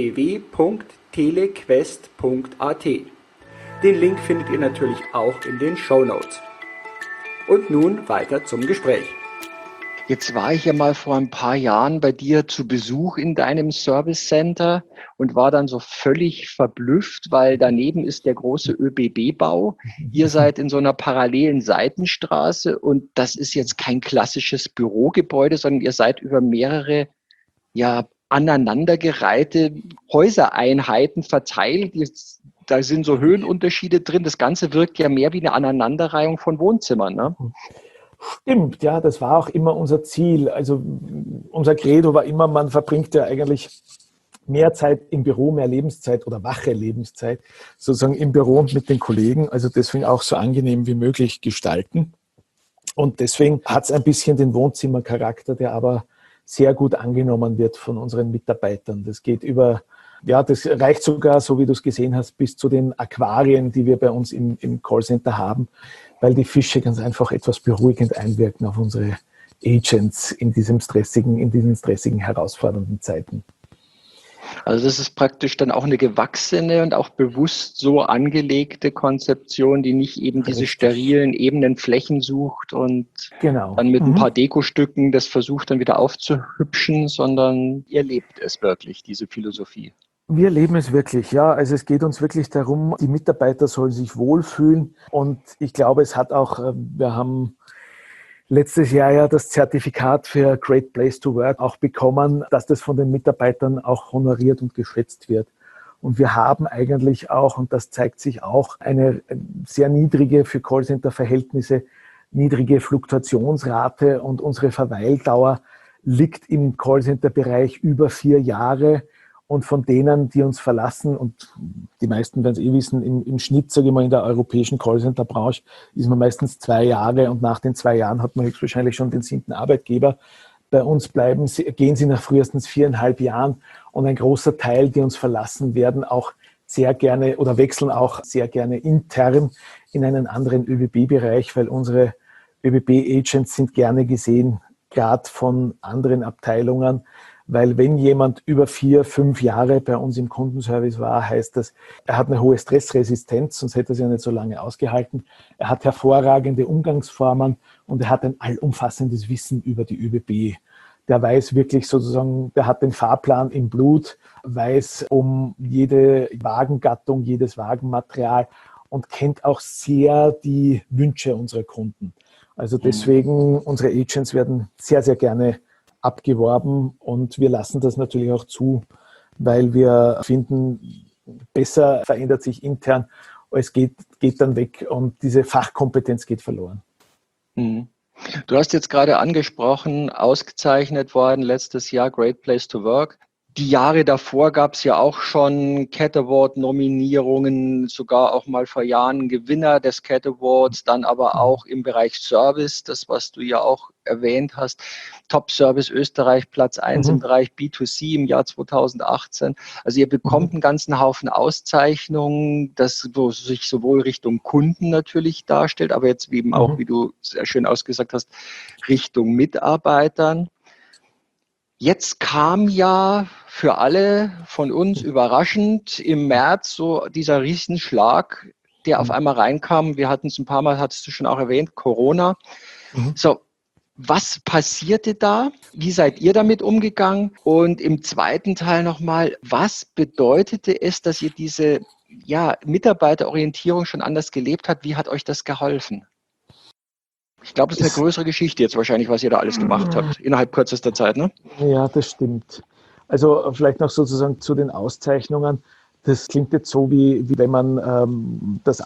www.telequest.at. Den Link findet ihr natürlich auch in den Shownotes. Und nun weiter zum Gespräch. Jetzt war ich ja mal vor ein paar Jahren bei dir zu Besuch in deinem Service Center und war dann so völlig verblüfft, weil daneben ist der große ÖBB-Bau. Ihr seid in so einer parallelen Seitenstraße und das ist jetzt kein klassisches Bürogebäude, sondern ihr seid über mehrere, ja, aneinandergereihte Häusereinheiten verteilt. Da sind so Höhenunterschiede drin. Das Ganze wirkt ja mehr wie eine Aneinanderreihung von Wohnzimmern, ne? Stimmt, ja, das war auch immer unser Ziel. Also unser Credo war immer, man verbringt ja eigentlich mehr Zeit im Büro, mehr Lebenszeit oder wache Lebenszeit sozusagen im Büro und mit den Kollegen. Also deswegen auch so angenehm wie möglich gestalten. Und deswegen hat es ein bisschen den Wohnzimmercharakter, der aber sehr gut angenommen wird von unseren Mitarbeitern. Das geht über, ja, das reicht sogar, so wie du es gesehen hast, bis zu den Aquarien, die wir bei uns im Callcenter haben, weil die Fische ganz einfach etwas beruhigend einwirken auf unsere Agents in diesen stressigen, herausfordernden Zeiten. Also das ist praktisch dann auch eine gewachsene und auch bewusst so angelegte Konzeption, die nicht eben diese Richtig. sterilen, ebenen Flächen sucht und Genau. dann mit ein paar Dekostücken das versucht dann wieder aufzuhübschen, sondern ihr lebt es wirklich, diese Philosophie. Wir leben es wirklich, ja. Also es geht uns wirklich darum, die Mitarbeiter sollen sich wohlfühlen. Und ich glaube, es hat auch, wir haben letztes Jahr ja das Zertifikat für Great Place to Work auch bekommen, dass das von den Mitarbeitern auch honoriert und geschätzt wird. Und wir haben eigentlich auch, und das zeigt sich auch, eine sehr niedrige, für Callcenter-Verhältnisse, niedrige Fluktuationsrate, und unsere Verweildauer liegt im Callcenter-Bereich über 4 Jahre. Und von denen, die uns verlassen, und die meisten werden es wissen, im Schnitt, sage ich mal, in der europäischen Callcenter-Branche ist man meistens 2 Jahre, und nach den 2 Jahren hat man höchstwahrscheinlich schon den 7. Arbeitgeber. Bei uns gehen sie nach frühestens 4,5 Jahren, und ein großer Teil, die uns verlassen, werden auch sehr gerne oder wechseln auch sehr gerne intern in einen anderen ÖBB-Bereich, weil unsere ÖBB-Agents sind gerne gesehen, gerade von anderen Abteilungen. Weil wenn jemand über 4, 5 Jahre bei uns im Kundenservice war, heißt das, er hat eine hohe Stressresistenz, sonst hätte er es ja nicht so lange ausgehalten. Er hat hervorragende Umgangsformen und er hat ein allumfassendes Wissen über die ÖBB. Der weiß wirklich sozusagen, der hat den Fahrplan im Blut, weiß um jede Wagengattung, jedes Wagenmaterial und kennt auch sehr die Wünsche unserer Kunden. Also deswegen, unsere Agents werden sehr, sehr gerne abgeworben, und wir lassen das natürlich auch zu, weil wir finden, besser verändert sich intern, als geht dann weg, und diese Fachkompetenz geht verloren. Mhm. Du hast jetzt gerade angesprochen, ausgezeichnet worden letztes Jahr, Great Place to Work. Die Jahre davor gab es ja auch schon Cat Award-Nominierungen, sogar auch mal vor Jahren Gewinner des Cat Awards, dann aber auch im Bereich Service, das, was du ja auch erwähnt hast, Top Service Österreich, Platz 1 im Bereich B2C im Jahr 2018. Also ihr bekommt einen ganzen Haufen Auszeichnungen, das sich sowohl Richtung Kunden natürlich darstellt, aber jetzt eben auch, wie du sehr schön ausgesagt hast, Richtung Mitarbeitern. Jetzt kam ja für alle von uns überraschend im März so dieser Riesenschlag, der auf einmal reinkam. Wir hatten es ein paar Mal, hattest du schon auch erwähnt, Corona. So, was passierte da? Wie seid ihr damit umgegangen? Und im zweiten Teil nochmal, was bedeutete es, dass ihr diese Mitarbeiterorientierung schon anders gelebt habt? Wie hat euch das geholfen? Ich glaube, das ist eine größere Geschichte jetzt wahrscheinlich, was ihr da alles gemacht habt, innerhalb kürzester Zeit, ne? Ja, das stimmt. Also vielleicht noch sozusagen zu den Auszeichnungen. Das klingt jetzt so, wie wenn man das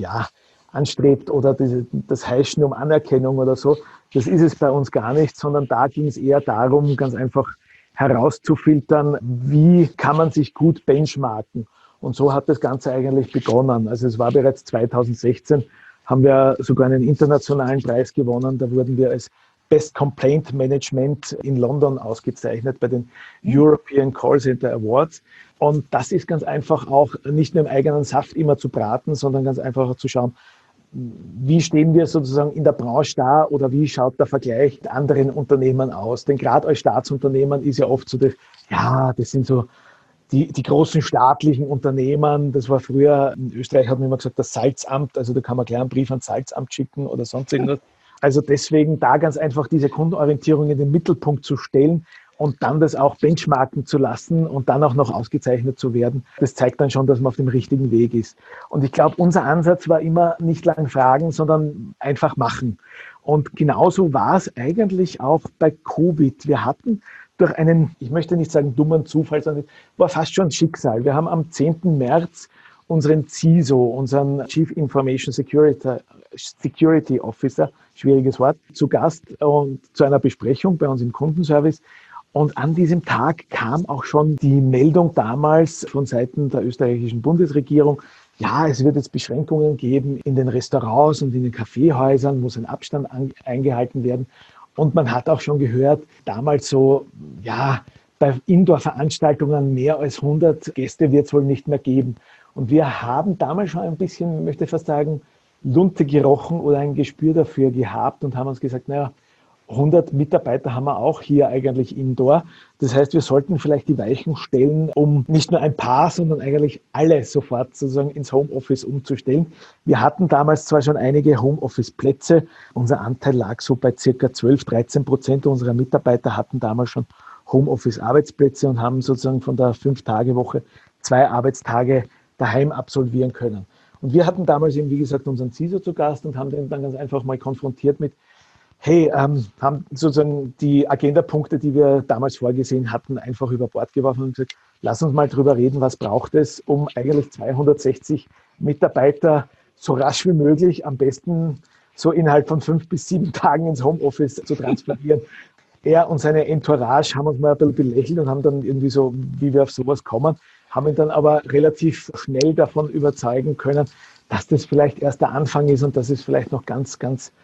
anstrebt oder das Heischen um Anerkennung oder so. Das ist es bei uns gar nicht, sondern da ging es eher darum, ganz einfach herauszufiltern, wie kann man sich gut benchmarken. Und so hat das Ganze eigentlich begonnen. Also es war bereits 2016, haben wir sogar einen internationalen Preis gewonnen. Da wurden wir als Best Complaint Management in London ausgezeichnet bei den European Call Center Awards. Und das ist ganz einfach auch nicht nur im eigenen Saft immer zu braten, sondern ganz einfach auch zu schauen, wie stehen wir sozusagen in der Branche da oder wie schaut der Vergleich mit anderen Unternehmen aus? Denn gerade als Staatsunternehmen ist ja oft so, das sind so die großen staatlichen Unternehmen. Das war früher, in Österreich hat man immer gesagt, das Salzamt, also da kann man gleich einen Brief ans Salzamt schicken oder sonst irgendwas. Also deswegen da ganz einfach diese Kundenorientierung in den Mittelpunkt zu stellen und dann das auch benchmarken zu lassen und dann auch noch ausgezeichnet zu werden, das zeigt dann schon, dass man auf dem richtigen Weg ist. Und ich glaube, unser Ansatz war immer nicht lang fragen, sondern einfach machen. Und genauso war es eigentlich auch bei Covid. Wir hatten durch einen, ich möchte nicht sagen dummen Zufall, sondern war fast schon Schicksal. Wir haben am 10. März unseren CISO, unseren Chief Information Security Officer, schwieriges Wort, zu Gast und zu einer Besprechung bei uns im Kundenservice. Und an diesem Tag kam auch schon die Meldung damals von Seiten der österreichischen Bundesregierung, ja, es wird jetzt Beschränkungen geben in den Restaurants und in den Kaffeehäusern, muss ein Abstand eingehalten werden. Und man hat auch schon gehört, damals so, ja, bei Indoor-Veranstaltungen mehr als 100 Gäste wird es wohl nicht mehr geben. Und wir haben damals schon ein bisschen, möchte ich fast sagen, Lunte gerochen oder ein Gespür dafür gehabt und haben uns gesagt, naja, 100 Mitarbeiter haben wir auch hier eigentlich indoor. Das heißt, wir sollten vielleicht die Weichen stellen, um nicht nur ein paar, sondern eigentlich alle sofort sozusagen ins Homeoffice umzustellen. Wir hatten damals zwar schon einige Homeoffice-Plätze. Unser Anteil lag so bei circa 12-13% unserer Mitarbeiter hatten damals schon Homeoffice-Arbeitsplätze und haben sozusagen von der 5-Tage-Woche 2 Arbeitstage daheim absolvieren können. Und wir hatten damals eben, wie gesagt, unseren CISO zu Gast und haben den dann ganz einfach mal konfrontiert mit, hey, haben sozusagen die Agendapunkte, die wir damals vorgesehen hatten, einfach über Bord geworfen und gesagt, lass uns mal drüber reden, was braucht es, um eigentlich 260 Mitarbeiter so rasch wie möglich, am besten so innerhalb von 5 bis 7 Tagen ins Homeoffice zu transferieren. Er und seine Entourage haben uns mal ein bisschen belächelt und haben dann irgendwie so, wie wir auf sowas kommen, haben ihn dann aber relativ schnell davon überzeugen können, dass das vielleicht erst der Anfang ist und dass es vielleicht noch ganz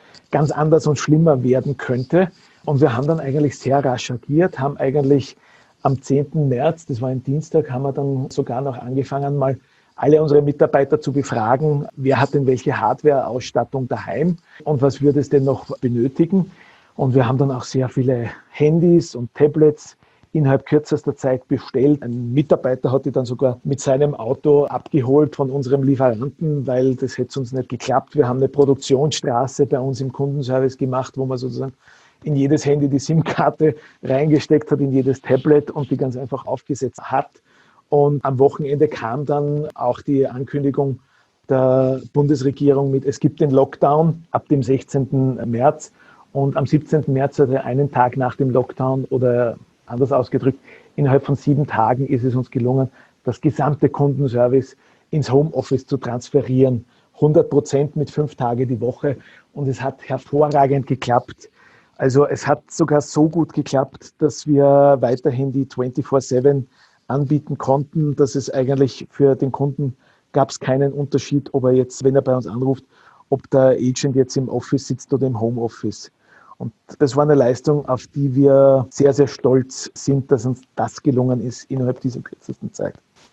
anders und schlimmer werden könnte. Und wir haben dann eigentlich sehr rasch agiert, haben eigentlich am 10. März, das war ein Dienstag, haben wir dann sogar noch angefangen, mal alle unsere Mitarbeiter zu befragen, wer hat denn welche Hardware-Ausstattung daheim und was würde es denn noch benötigen. Und wir haben dann auch sehr viele Handys und Tablets innerhalb kürzester Zeit bestellt. Ein Mitarbeiter hat die dann sogar mit seinem Auto abgeholt von unserem Lieferanten, weil das hätte uns nicht geklappt. Wir haben eine Produktionsstraße bei uns im Kundenservice gemacht, wo man sozusagen in jedes Handy die SIM-Karte reingesteckt hat, in jedes Tablet und die ganz einfach aufgesetzt hat. Und am Wochenende kam dann auch die Ankündigung der Bundesregierung mit, es gibt den Lockdown ab dem 16. März. Und am 17. März, also einen Tag nach dem Lockdown oder anders ausgedrückt, innerhalb von 7 Tagen ist es uns gelungen, das gesamte Kundenservice ins Homeoffice zu transferieren. 100% mit 5 Tage die Woche. Und es hat hervorragend geklappt. Also es hat sogar so gut geklappt, dass wir weiterhin die 24/7 anbieten konnten, dass es eigentlich für den Kunden gab es keinen Unterschied, ob er jetzt, wenn er bei uns anruft, ob der Agent jetzt im Office sitzt oder im Homeoffice. Und das war eine Leistung, auf die wir sehr, sehr stolz sind, dass uns das gelungen ist innerhalb dieser kürzesten Zeit.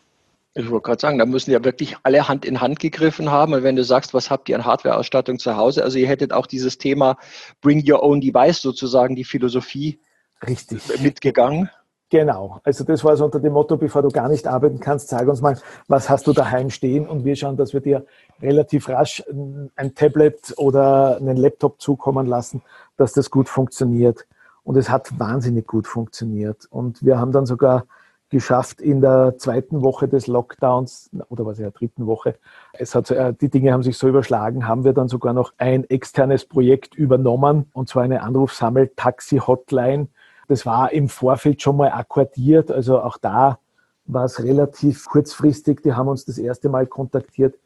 Ich wollte gerade sagen, da müssen ja wirklich alle Hand in Hand gegriffen haben. Und wenn du sagst, was habt ihr an Hardware-Ausstattung zu Hause? Also ihr hättet auch dieses Thema Bring Your Own Device sozusagen, die Philosophie Richtig mitgegangen. Genau, also das war so unter dem Motto, bevor du gar nicht arbeiten kannst, sag uns mal, was hast du daheim stehen und wir schauen, dass wir dir relativ rasch ein Tablet oder einen Laptop zukommen lassen, dass das gut funktioniert. Und es hat wahnsinnig gut funktioniert. Und wir haben dann sogar geschafft in der 2. Woche des Lockdowns, oder was ja, 3. Woche, die Dinge haben sich so überschlagen, haben wir dann sogar noch ein externes Projekt übernommen, und zwar eine Anrufsammel-Taxi-Hotline. Das war im Vorfeld schon mal akkordiert, also auch da war es relativ kurzfristig. Die haben uns das erste Mal kontaktiert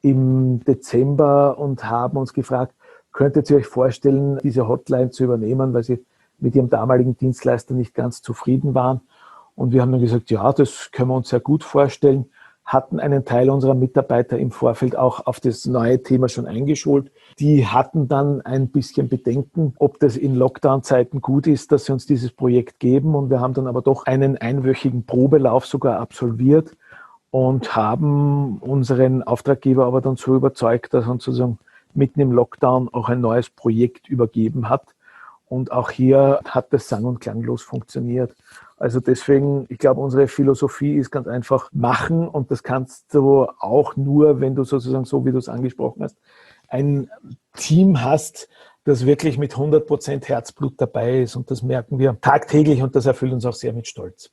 im Dezember und haben uns gefragt, könntet ihr euch vorstellen, diese Hotline zu übernehmen, weil sie mit ihrem damaligen Dienstleister nicht ganz zufrieden waren. Und wir haben dann gesagt, ja, das können wir uns sehr gut vorstellen, hatten einen Teil unserer Mitarbeiter im Vorfeld auch auf das neue Thema schon eingeschult. Die hatten dann ein bisschen Bedenken, ob das in Lockdown-Zeiten gut ist, dass sie uns dieses Projekt geben. Und wir haben dann aber doch einen einwöchigen Probelauf sogar absolviert und haben unseren Auftraggeber aber dann so überzeugt, dass er uns sozusagen mitten im Lockdown auch ein neues Projekt übergeben hat. Und auch hier hat das sang- und klanglos funktioniert. Also deswegen, ich glaube, unsere Philosophie ist ganz einfach machen, und das kannst du auch nur, wenn du sozusagen, so wie du es angesprochen hast, ein Team hast, das wirklich mit 100% Herzblut dabei ist, und das merken wir tagtäglich und das erfüllt uns auch sehr mit Stolz.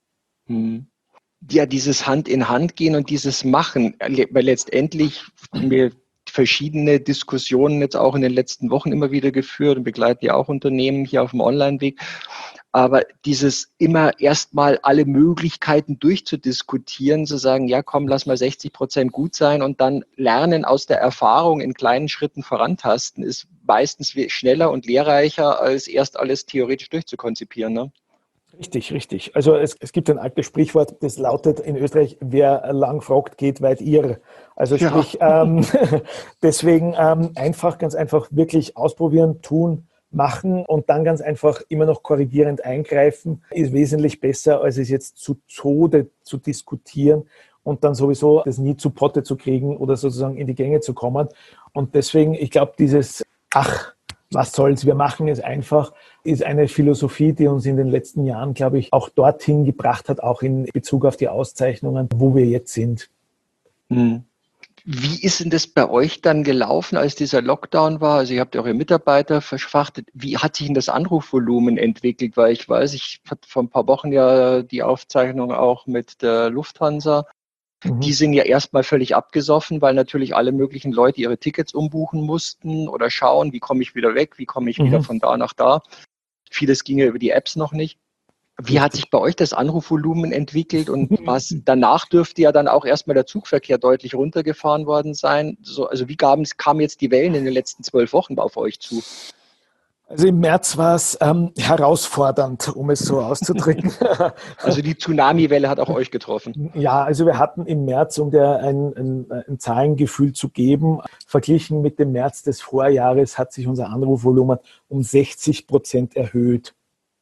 Ja, dieses Hand in Hand gehen und dieses Machen, weil letztendlich wir verschiedene Diskussionen jetzt auch in den letzten Wochen immer wieder geführt und begleiten ja auch Unternehmen hier auf dem Online-Weg. Aber dieses immer erstmal alle Möglichkeiten durchzudiskutieren, zu sagen, ja komm, lass mal 60% gut sein und dann lernen aus der Erfahrung in kleinen Schritten vorantasten, ist meistens schneller und lehrreicher, als erst alles theoretisch durchzukonzipieren, ne? Richtig. Also es gibt ein altes Sprichwort, das lautet in Österreich, wer lang fragt, geht weit irr. Also sprich, deswegen ganz einfach wirklich ausprobieren, tun, machen und dann ganz einfach immer noch korrigierend eingreifen, ist wesentlich besser, als es jetzt zu Tode zu diskutieren und dann sowieso das nie zu Potte zu kriegen oder sozusagen in die Gänge zu kommen. Und deswegen, ich glaube, dieses was soll's, wir machen es einfach, ist eine Philosophie, die uns in den letzten Jahren, glaube ich, auch dorthin gebracht hat, auch in Bezug auf die Auszeichnungen, wo wir jetzt sind. Hm. Wie ist denn das bei euch dann gelaufen, als dieser Lockdown war? Also ihr habt eure Mitarbeiter verfrachtet. Wie hat sich denn das Anrufvolumen entwickelt? Weil ich weiß, ich hatte vor ein paar Wochen ja die Aufzeichnung auch mit der Lufthansa. Die sind ja erstmal völlig abgesoffen, weil natürlich alle möglichen Leute ihre Tickets umbuchen mussten oder schauen, wie komme ich wieder weg, wie komme ich wieder von da nach da. Vieles ging ja über die Apps noch nicht. Wie hat sich bei euch das Anrufvolumen entwickelt und was danach dürfte ja dann auch erstmal der Zugverkehr deutlich runtergefahren worden sein? Also wie kamen jetzt die Wellen in den letzten 12 Wochen auf euch zu? Also im März war es herausfordernd, um es so auszudrücken. Also die Tsunami-Welle hat auch euch getroffen. Ja, also wir hatten im März, um dir ein Zahlengefühl zu geben, verglichen mit dem März des Vorjahres hat sich unser Anrufvolumen um 60% erhöht.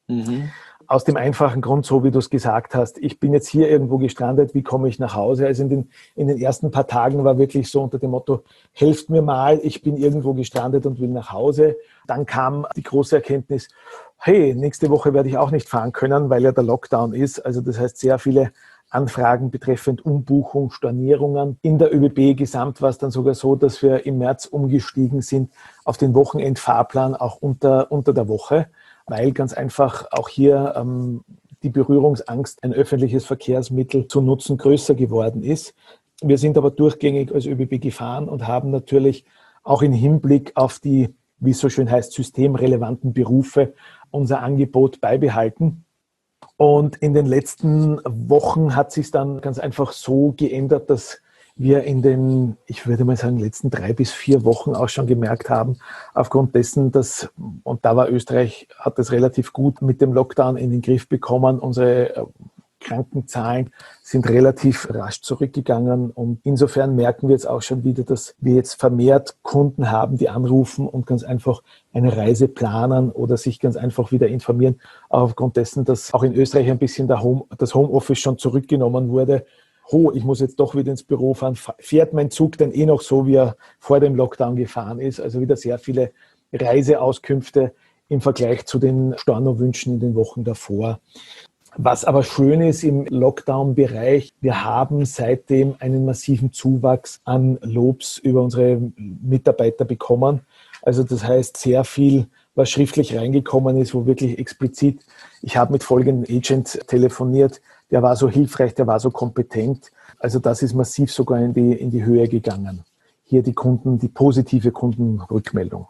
Aus dem einfachen Grund, so wie du es gesagt hast, ich bin jetzt hier irgendwo gestrandet, wie komme ich nach Hause? Also in den ersten paar Tagen war wirklich so unter dem Motto, helft mir mal, ich bin irgendwo gestrandet und will nach Hause. Dann kam die große Erkenntnis, hey, nächste Woche werde ich auch nicht fahren können, weil ja der Lockdown ist. Also das heißt, sehr viele Anfragen betreffend Umbuchung, Stornierungen. In der ÖBB gesamt war es dann sogar so, dass wir im März umgestiegen sind auf den Wochenendfahrplan auch unter der Woche, weil ganz einfach auch hier die Berührungsangst, ein öffentliches Verkehrsmittel zu nutzen, größer geworden ist. Wir sind aber durchgängig als ÖBB gefahren und haben natürlich auch im Hinblick auf die, wie es so schön heißt, systemrelevanten Berufe unser Angebot beibehalten. Und in den letzten Wochen hat sich dann ganz einfach so geändert, dass wir in den, ich würde mal sagen, letzten 3 bis 4 Wochen auch schon gemerkt haben, aufgrund dessen, dass, und da war Österreich, hat das relativ gut mit dem Lockdown in den Griff bekommen, unsere Krankenzahlen sind relativ rasch zurückgegangen und insofern merken wir jetzt auch schon wieder, dass wir jetzt vermehrt Kunden haben, die anrufen und ganz einfach eine Reise planen oder sich ganz einfach wieder informieren, auch aufgrund dessen, dass auch in Österreich ein bisschen das Homeoffice schon zurückgenommen wurde. Ich muss jetzt doch wieder ins Büro fahren. Fährt mein Zug denn eh noch so, wie er vor dem Lockdown gefahren ist? Also wieder sehr viele Reiseauskünfte im Vergleich zu den Stornowünschen in den Wochen davor. Was aber schön ist im Lockdown-Bereich, wir haben seitdem einen massiven Zuwachs an Lobs über unsere Mitarbeiter bekommen. Also das heißt, sehr viel, was schriftlich reingekommen ist, wo wirklich explizit, ich habe mit folgendem Agent telefoniert, der war so hilfreich, der war so kompetent. Also das ist massiv sogar in die Höhe gegangen. Hier die positive Kundenrückmeldung.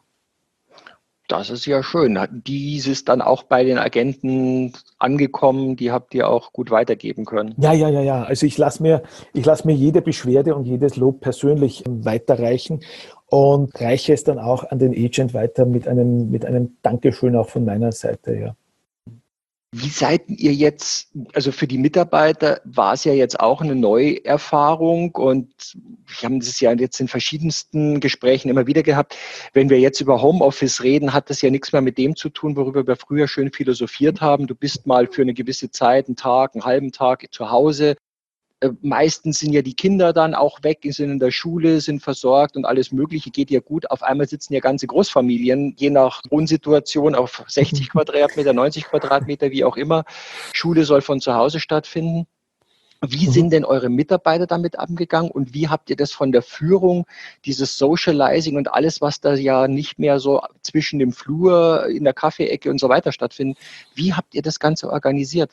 Das ist ja schön. Dies ist dann auch bei den Agenten angekommen, die habt ihr auch gut weitergeben können. Ja. Also ich lasse mir jede Beschwerde und jedes Lob persönlich weiterreichen und reiche es dann auch an den Agent weiter mit einem Dankeschön auch von meiner Seite her. Wie seid ihr jetzt, also für die Mitarbeiter war es ja jetzt auch eine Neuerfahrung und wir haben das ja jetzt in verschiedensten Gesprächen immer wieder gehabt. Wenn wir jetzt über Homeoffice reden, hat das ja nichts mehr mit dem zu tun, worüber wir früher schön philosophiert haben. Du bist mal für eine gewisse Zeit, einen Tag, einen halben Tag zu Hause. Meistens sind ja die Kinder dann auch weg, sind in der Schule, sind versorgt und alles Mögliche geht ja gut. Auf einmal sitzen ja ganze Großfamilien, je nach Wohnsituation, auf 60 Quadratmeter, 90 Quadratmeter, wie auch immer. Schule soll von zu Hause stattfinden. Wie sind denn eure Mitarbeiter damit angegangen und wie habt ihr das von der Führung, dieses Socializing und alles, was da ja nicht mehr so zwischen dem Flur, in der Kaffeeecke und so weiter stattfindet, wie habt ihr das Ganze organisiert?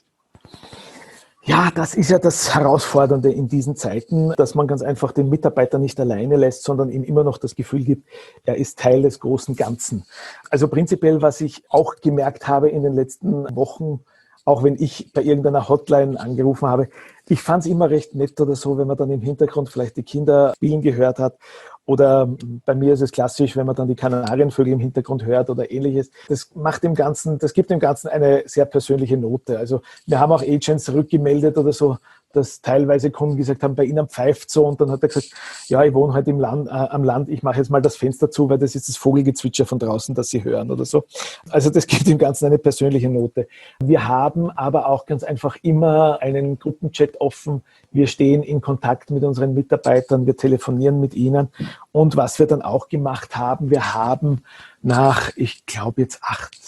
Ja, das ist ja das Herausfordernde in diesen Zeiten, dass man ganz einfach den Mitarbeiter nicht alleine lässt, sondern ihm immer noch das Gefühl gibt, er ist Teil des großen Ganzen. Also prinzipiell, was ich auch gemerkt habe in den letzten Wochen, auch wenn ich bei irgendeiner Hotline angerufen habe, ich fand es immer recht nett oder so, wenn man dann im Hintergrund vielleicht die Kinder spielen gehört hat. Oder bei mir ist es klassisch, wenn man dann die Kanarienvögel im Hintergrund hört oder ähnliches. Das gibt dem Ganzen eine sehr persönliche Note. Also wir haben auch Agents rückgemeldet oder so, dass teilweise Kunden gesagt haben, bei Ihnen pfeift so, und dann hat er gesagt, ja, ich wohne halt am Land, ich mache jetzt mal das Fenster zu, weil das ist das Vogelgezwitscher von draußen, das Sie hören oder so. Also das gibt dem Ganzen eine persönliche Note. Wir haben aber auch ganz einfach immer einen Gruppenchat offen. Wir stehen in Kontakt mit unseren Mitarbeitern, wir telefonieren mit ihnen, und was wir dann auch gemacht haben, wir haben nach, ich glaube jetzt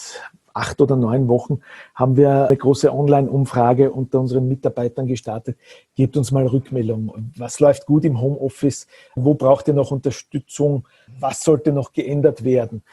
8 oder 9 Wochen haben wir eine große Online-Umfrage unter unseren Mitarbeitern gestartet. Gebt uns mal Rückmeldung. Was läuft gut im Homeoffice? Wo braucht ihr noch Unterstützung? Was sollte noch geändert werden?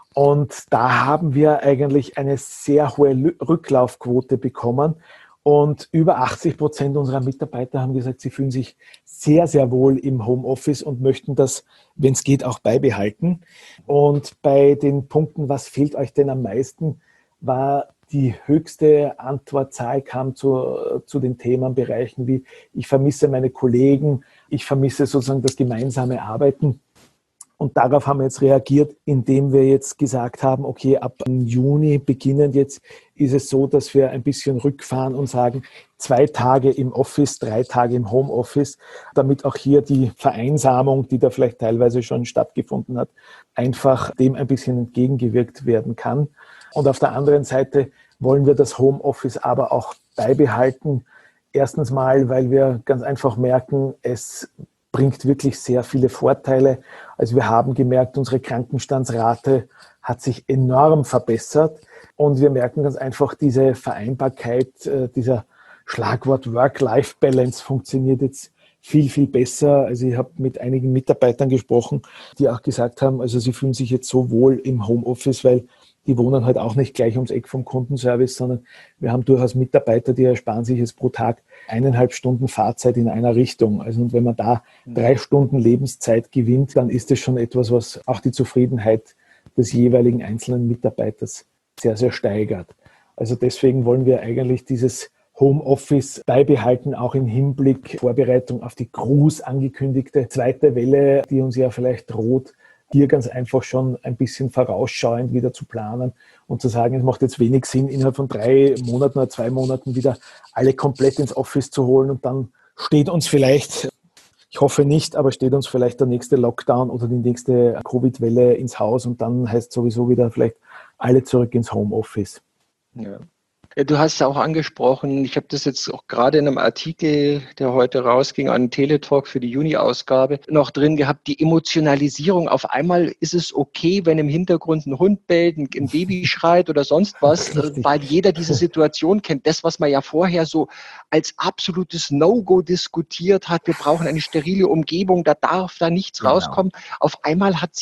Und da haben wir eigentlich eine sehr hohe Rücklaufquote bekommen. Und über 80% unserer Mitarbeiter haben gesagt, sie fühlen sich sehr, sehr wohl im Homeoffice und möchten das, wenn es geht, auch beibehalten. Und bei den Punkten, was fehlt euch denn am meisten, war die höchste Antwortzahl kam zu den Themenbereichen wie: Ich vermisse meine Kollegen, ich vermisse sozusagen das gemeinsame Arbeiten. Und darauf haben wir jetzt reagiert, indem wir jetzt gesagt haben, okay, ab Juni beginnend jetzt ist es so, dass wir ein bisschen rückfahren und sagen, 2 Tage im Office, 3 Tage im Homeoffice, damit auch hier die Vereinsamung, die da vielleicht teilweise schon stattgefunden hat, einfach dem ein bisschen entgegengewirkt werden kann. Und auf der anderen Seite wollen wir das Homeoffice aber auch beibehalten. Erstens mal, weil wir ganz einfach merken, es bringt wirklich sehr viele Vorteile. Also wir haben gemerkt, unsere Krankenstandsrate hat sich enorm verbessert, und wir merken ganz einfach, diese Vereinbarkeit, dieser Schlagwort Work-Life-Balance funktioniert jetzt viel, viel besser. Also ich habe mit einigen Mitarbeitern gesprochen, die auch gesagt haben, also sie fühlen sich jetzt so wohl im Homeoffice, weil die wohnen halt auch nicht gleich ums Eck vom Kundenservice, sondern wir haben durchaus Mitarbeiter, die ersparen sich jetzt pro Tag 1,5 Stunden Fahrzeit in einer Richtung. Also und wenn man da 3 Stunden Lebenszeit gewinnt, dann ist das schon etwas, was auch die Zufriedenheit des jeweiligen einzelnen Mitarbeiters sehr, sehr steigert. Also deswegen wollen wir eigentlich dieses Homeoffice beibehalten, auch im Hinblick Vorbereitung auf die groß angekündigte zweite Welle, die uns ja vielleicht droht, hier ganz einfach schon ein bisschen vorausschauend wieder zu planen und zu sagen, es macht jetzt wenig Sinn, innerhalb von 3 Monaten oder 2 Monaten wieder alle komplett ins Office zu holen, und dann steht uns vielleicht, ich hoffe nicht, aber steht uns vielleicht der nächste Lockdown oder die nächste Covid-Welle ins Haus, und dann heißt sowieso wieder vielleicht alle zurück ins Homeoffice. Ja. Du hast es auch angesprochen, ich habe das jetzt auch gerade in einem Artikel, der heute rausging, an Teletalk für die Juni-Ausgabe, noch drin gehabt, die Emotionalisierung. Auf einmal ist es okay, wenn im Hintergrund ein Hund bellt, ein Baby schreit oder sonst was, weil jeder diese Situation kennt. Das, was man ja vorher so als absolutes No-Go diskutiert hat, wir brauchen eine sterile Umgebung, da darf da nichts rauskommen. Auf einmal haben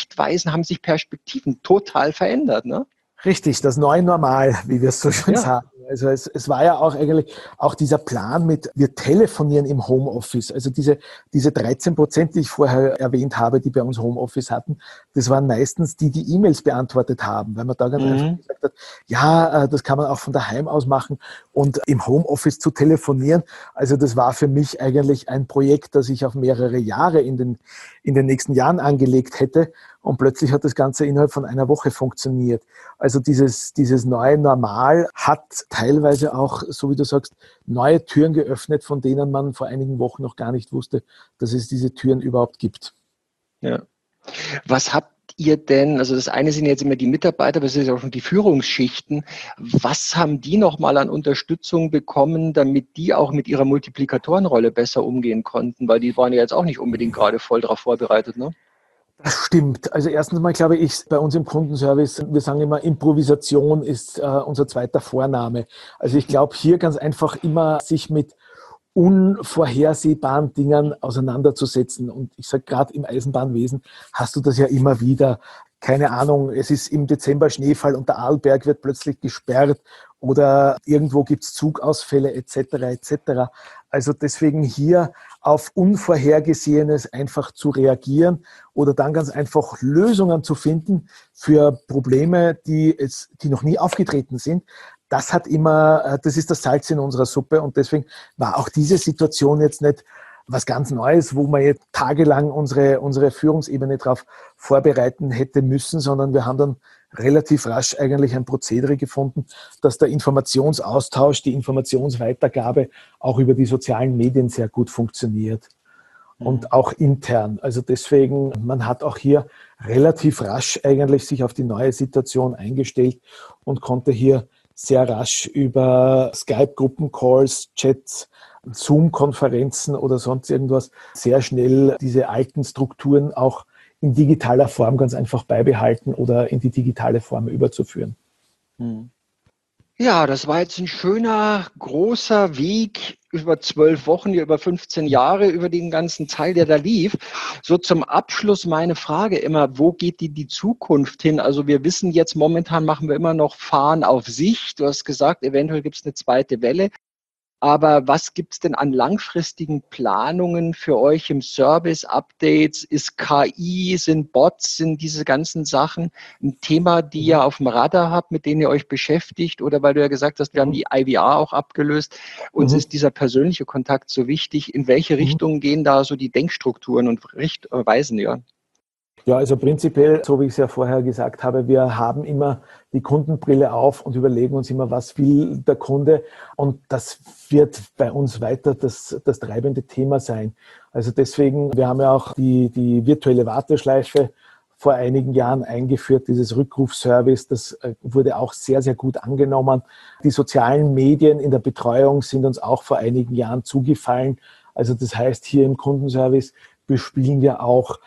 sich Perspektiven total verändert, ne? Richtig, das neue Normal, wie wir es so schön sagen. Also es war ja auch eigentlich auch dieser Plan mit, wir telefonieren im Homeoffice. Also diese 13%, die ich vorher erwähnt habe, die bei uns Homeoffice hatten, das waren meistens die E-Mails beantwortet haben, weil man da ganz einfach gesagt hat, ja, das kann man auch von daheim aus machen, und im Homeoffice zu telefonieren. Also das war für mich eigentlich ein Projekt, das ich auf mehrere Jahre in den nächsten Jahren angelegt hätte. Und plötzlich hat das Ganze innerhalb von einer Woche funktioniert. Also dieses neue Normal hat teilweise auch, so wie du sagst, neue Türen geöffnet, von denen man vor einigen Wochen noch gar nicht wusste, dass es diese Türen überhaupt gibt. Ja. Was habt ihr denn, also das eine sind jetzt immer die Mitarbeiter, aber es sind auch schon die Führungsschichten. Was haben die nochmal an Unterstützung bekommen, damit die auch mit ihrer Multiplikatorenrolle besser umgehen konnten? Weil die waren ja jetzt auch nicht unbedingt gerade voll darauf vorbereitet, ne? Das stimmt. Also erstens mal glaube ich, bei uns im Kundenservice, wir sagen immer, Improvisation ist unser zweiter Vorname. Also ich glaube, hier ganz einfach immer sich mit unvorhersehbaren Dingen auseinanderzusetzen. Und ich sage, gerade im Eisenbahnwesen hast du das ja immer wieder. Keine Ahnung, es ist im Dezember Schneefall und der Arlberg wird plötzlich gesperrt, oder irgendwo gibt es Zugausfälle etc. etc. Also deswegen hier auf Unvorhergesehenes einfach zu reagieren oder dann ganz einfach Lösungen zu finden für Probleme, die noch nie aufgetreten sind. Das ist das Salz in unserer Suppe, und deswegen war auch diese Situation jetzt nicht was ganz Neues, wo man jetzt tagelang unsere Führungsebene darauf vorbereiten hätte müssen, sondern wir haben dann relativ rasch eigentlich ein Prozedere gefunden, dass der Informationsaustausch, die Informationsweitergabe auch über die sozialen Medien sehr gut funktioniert und auch intern. Also deswegen, man hat auch hier relativ rasch eigentlich sich auf die neue Situation eingestellt und konnte hier sehr rasch über Skype-Gruppencalls, Chats, Zoom-Konferenzen oder sonst irgendwas sehr schnell diese alten Strukturen auch in digitaler Form ganz einfach beibehalten oder in die digitale Form überzuführen. Ja, das war jetzt ein schöner, großer Weg über 12 Wochen, über 15 Jahre, über den ganzen Teil, der da lief. So zum Abschluss meine Frage immer, wo geht die Zukunft hin? Also wir wissen jetzt, momentan machen wir immer noch Fahren auf Sicht. Du hast gesagt, eventuell gibt es eine zweite Welle. Aber was gibt es denn an langfristigen Planungen für euch im Service, Updates? Ist KI, sind Bots, sind diese ganzen Sachen ein Thema, die ihr auf dem Radar habt, mit denen ihr euch beschäftigt? Oder weil du ja gesagt hast, wir haben die IVR auch abgelöst. Uns ist dieser persönliche Kontakt so wichtig. In welche Richtung gehen da so die Denkstrukturen und Weisen, ja? Ja, also prinzipiell, so wie ich es ja vorher gesagt habe, wir haben immer die Kundenbrille auf und überlegen uns immer, was will der Kunde. Und das wird bei uns weiter das treibende Thema sein. Also deswegen, wir haben ja auch die virtuelle Warteschleife vor einigen Jahren eingeführt, dieses Rückrufservice. Das wurde auch sehr, sehr gut angenommen. Die sozialen Medien in der Betreuung sind uns auch vor einigen Jahren zugefallen. Also das heißt, hier im Kundenservice bespielen wir auch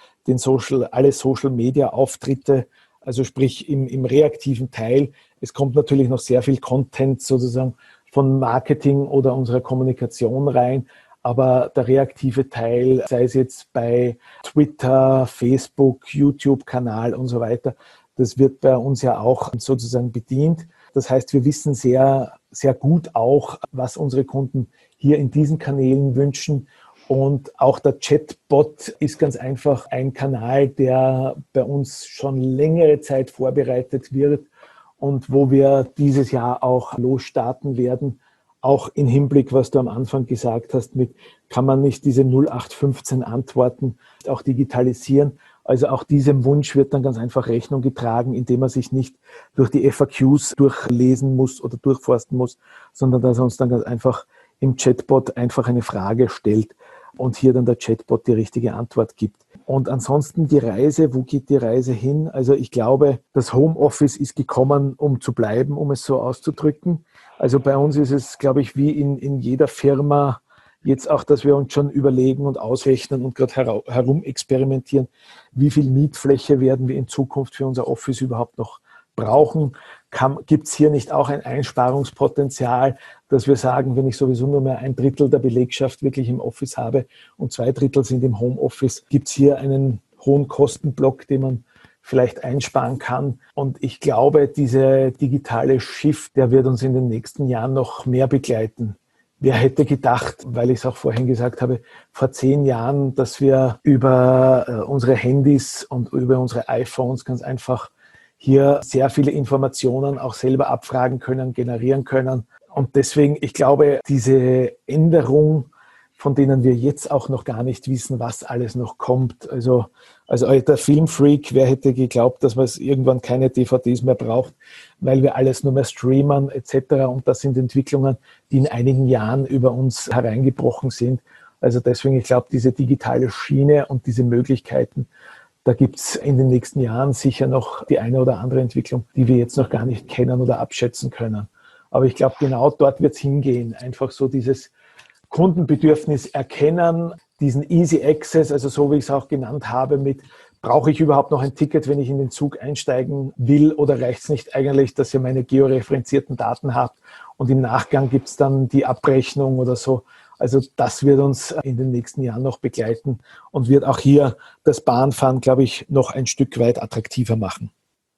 alle Social-Media-Auftritte, also sprich im reaktiven Teil. Es kommt natürlich noch sehr viel Content sozusagen von Marketing oder unserer Kommunikation rein, aber der reaktive Teil, sei es jetzt bei Twitter, Facebook, YouTube-Kanal und so weiter, das wird bei uns ja auch sozusagen bedient. Das heißt, wir wissen sehr, sehr gut auch, was unsere Kunden hier in diesen Kanälen wünschen. Und auch der Chatbot ist ganz einfach ein Kanal, der bei uns schon längere Zeit vorbereitet wird und wo wir dieses Jahr auch losstarten werden. Auch im Hinblick, was du am Anfang gesagt hast, kann man nicht diese 0815 Antworten auch digitalisieren. Also auch diesem Wunsch wird dann ganz einfach Rechnung getragen, indem man sich nicht durch die FAQs durchlesen muss oder durchforsten muss, sondern dass er uns dann ganz einfach im Chatbot einfach eine Frage stellt und hier dann der Chatbot die richtige Antwort gibt. Und ansonsten die Reise, wo geht die Reise hin? Also ich glaube, das Homeoffice ist gekommen, um zu bleiben, um es so auszudrücken. Also bei uns ist es, glaube ich, wie in jeder Firma jetzt auch, dass wir uns schon überlegen und ausrechnen und gerade herum experimentieren, wie viel Mietfläche werden wir in Zukunft für unser Office überhaupt noch brauchen. Gibt es hier nicht auch ein Einsparungspotenzial, dass wir sagen, wenn ich sowieso nur mehr 1/3 der Belegschaft wirklich im Office habe und 2/3 sind im Homeoffice, gibt es hier einen hohen Kostenblock, den man vielleicht einsparen kann. Und ich glaube, diese digitale Shift, der wird uns in den nächsten Jahren noch mehr begleiten. Wer hätte gedacht, weil ich es auch vorhin gesagt habe, vor 10 Jahren, dass wir über unsere Handys und über unsere iPhones ganz einfach hier sehr viele Informationen auch selber abfragen können, generieren können. Und deswegen, ich glaube, diese Änderung, von denen wir jetzt auch noch gar nicht wissen, was alles noch kommt. Also der Filmfreak, wer hätte geglaubt, dass man irgendwann keine DVDs mehr braucht, weil wir alles nur mehr streamen etc. Und das sind Entwicklungen, die in einigen Jahren über uns hereingebrochen sind. Also deswegen, ich glaube, diese digitale Schiene und diese Möglichkeiten, da gibt es in den nächsten Jahren sicher noch die eine oder andere Entwicklung, die wir jetzt noch gar nicht kennen oder abschätzen können. Aber ich glaube, genau dort wird es hingehen. Einfach so dieses Kundenbedürfnis erkennen, diesen Easy Access, also so wie ich es auch genannt habe, brauche ich überhaupt noch ein Ticket, wenn ich in den Zug einsteigen will, oder reicht es nicht eigentlich, dass ihr meine georeferenzierten Daten habt und im Nachgang gibt es dann die Abrechnung oder so. Also das wird uns in den nächsten Jahren noch begleiten und wird auch hier das Bahnfahren, glaube ich, noch ein Stück weit attraktiver machen.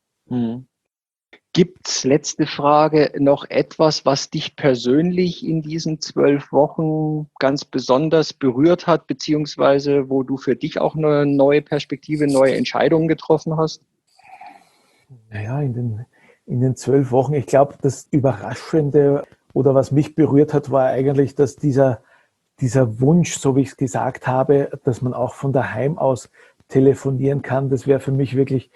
Gibt es, letzte Frage, noch etwas, was dich persönlich in diesen 12 Wochen ganz besonders berührt hat, beziehungsweise wo du für dich auch eine neue Perspektive, neue Entscheidungen getroffen hast? Naja, in den 12 Wochen, ich glaube, das Überraschende oder was mich berührt hat, war eigentlich, dass dieser Wunsch, so wie ich es gesagt habe, dass man auch von daheim aus telefonieren kann, das wäre für mich wirklich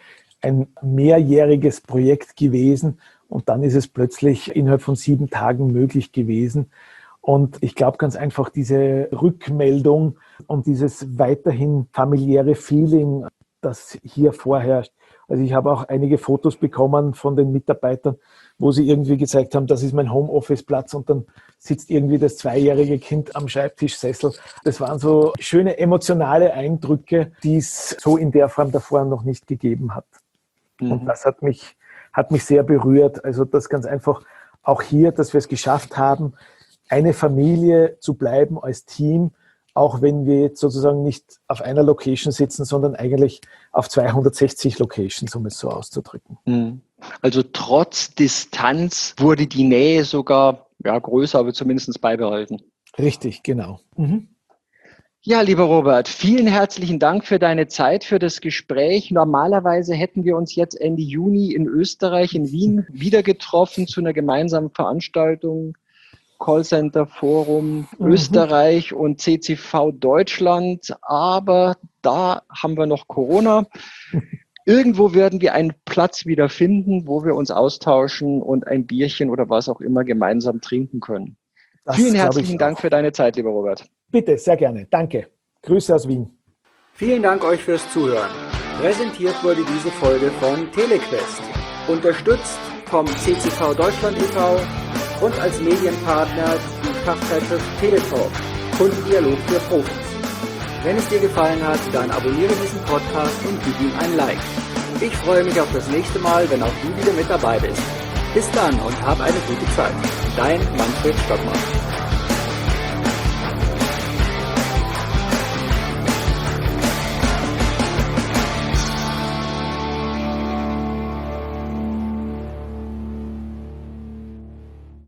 ein mehrjähriges Projekt gewesen und dann ist es plötzlich innerhalb von 7 Tagen möglich gewesen. Und ich glaube ganz einfach, diese Rückmeldung und dieses weiterhin familiäre Feeling, das hier vorherrscht. Also ich habe auch einige Fotos bekommen von den Mitarbeitern, wo sie irgendwie gezeigt haben, das ist mein Homeoffice-Platz und dann sitzt irgendwie das 2-jährige Kind am Schreibtischsessel. Das waren so schöne emotionale Eindrücke, die es so in der Form davor noch nicht gegeben hat. Und das hat mich sehr berührt. Also das ganz einfach auch hier, dass wir es geschafft haben, eine Familie zu bleiben als Team, auch wenn wir jetzt sozusagen nicht auf einer Location sitzen, sondern eigentlich auf 260 Locations, um es so auszudrücken. Also trotz Distanz wurde die Nähe sogar größer, aber zumindest beibehalten. Richtig, genau. Ja, lieber Robert, vielen herzlichen Dank für deine Zeit, für das Gespräch. Normalerweise hätten wir uns jetzt Ende Juni in Österreich, in Wien, wieder getroffen zu einer gemeinsamen Veranstaltung. Callcenter Forum Österreich und CCV Deutschland, aber da haben wir noch Corona. Irgendwo werden wir einen Platz wieder finden, wo wir uns austauschen und ein Bierchen oder was auch immer gemeinsam trinken können. Vielen herzlichen Dank für deine Zeit, lieber Robert. Bitte, sehr gerne. Danke. Grüße aus Wien. Vielen Dank euch fürs Zuhören. Präsentiert wurde diese Folge von Telequest, unterstützt vom CCV Deutschland e.V. und als Medienpartner die Fachzeitschrift Teletalk, Kundendialog für Profis. Wenn es dir gefallen hat, dann abonniere diesen Podcast und gib ihm ein Like. Ich freue mich auf das nächste Mal, wenn auch du wieder mit dabei bist. Bis dann und hab eine gute Zeit. Dein Manfred Stockmann.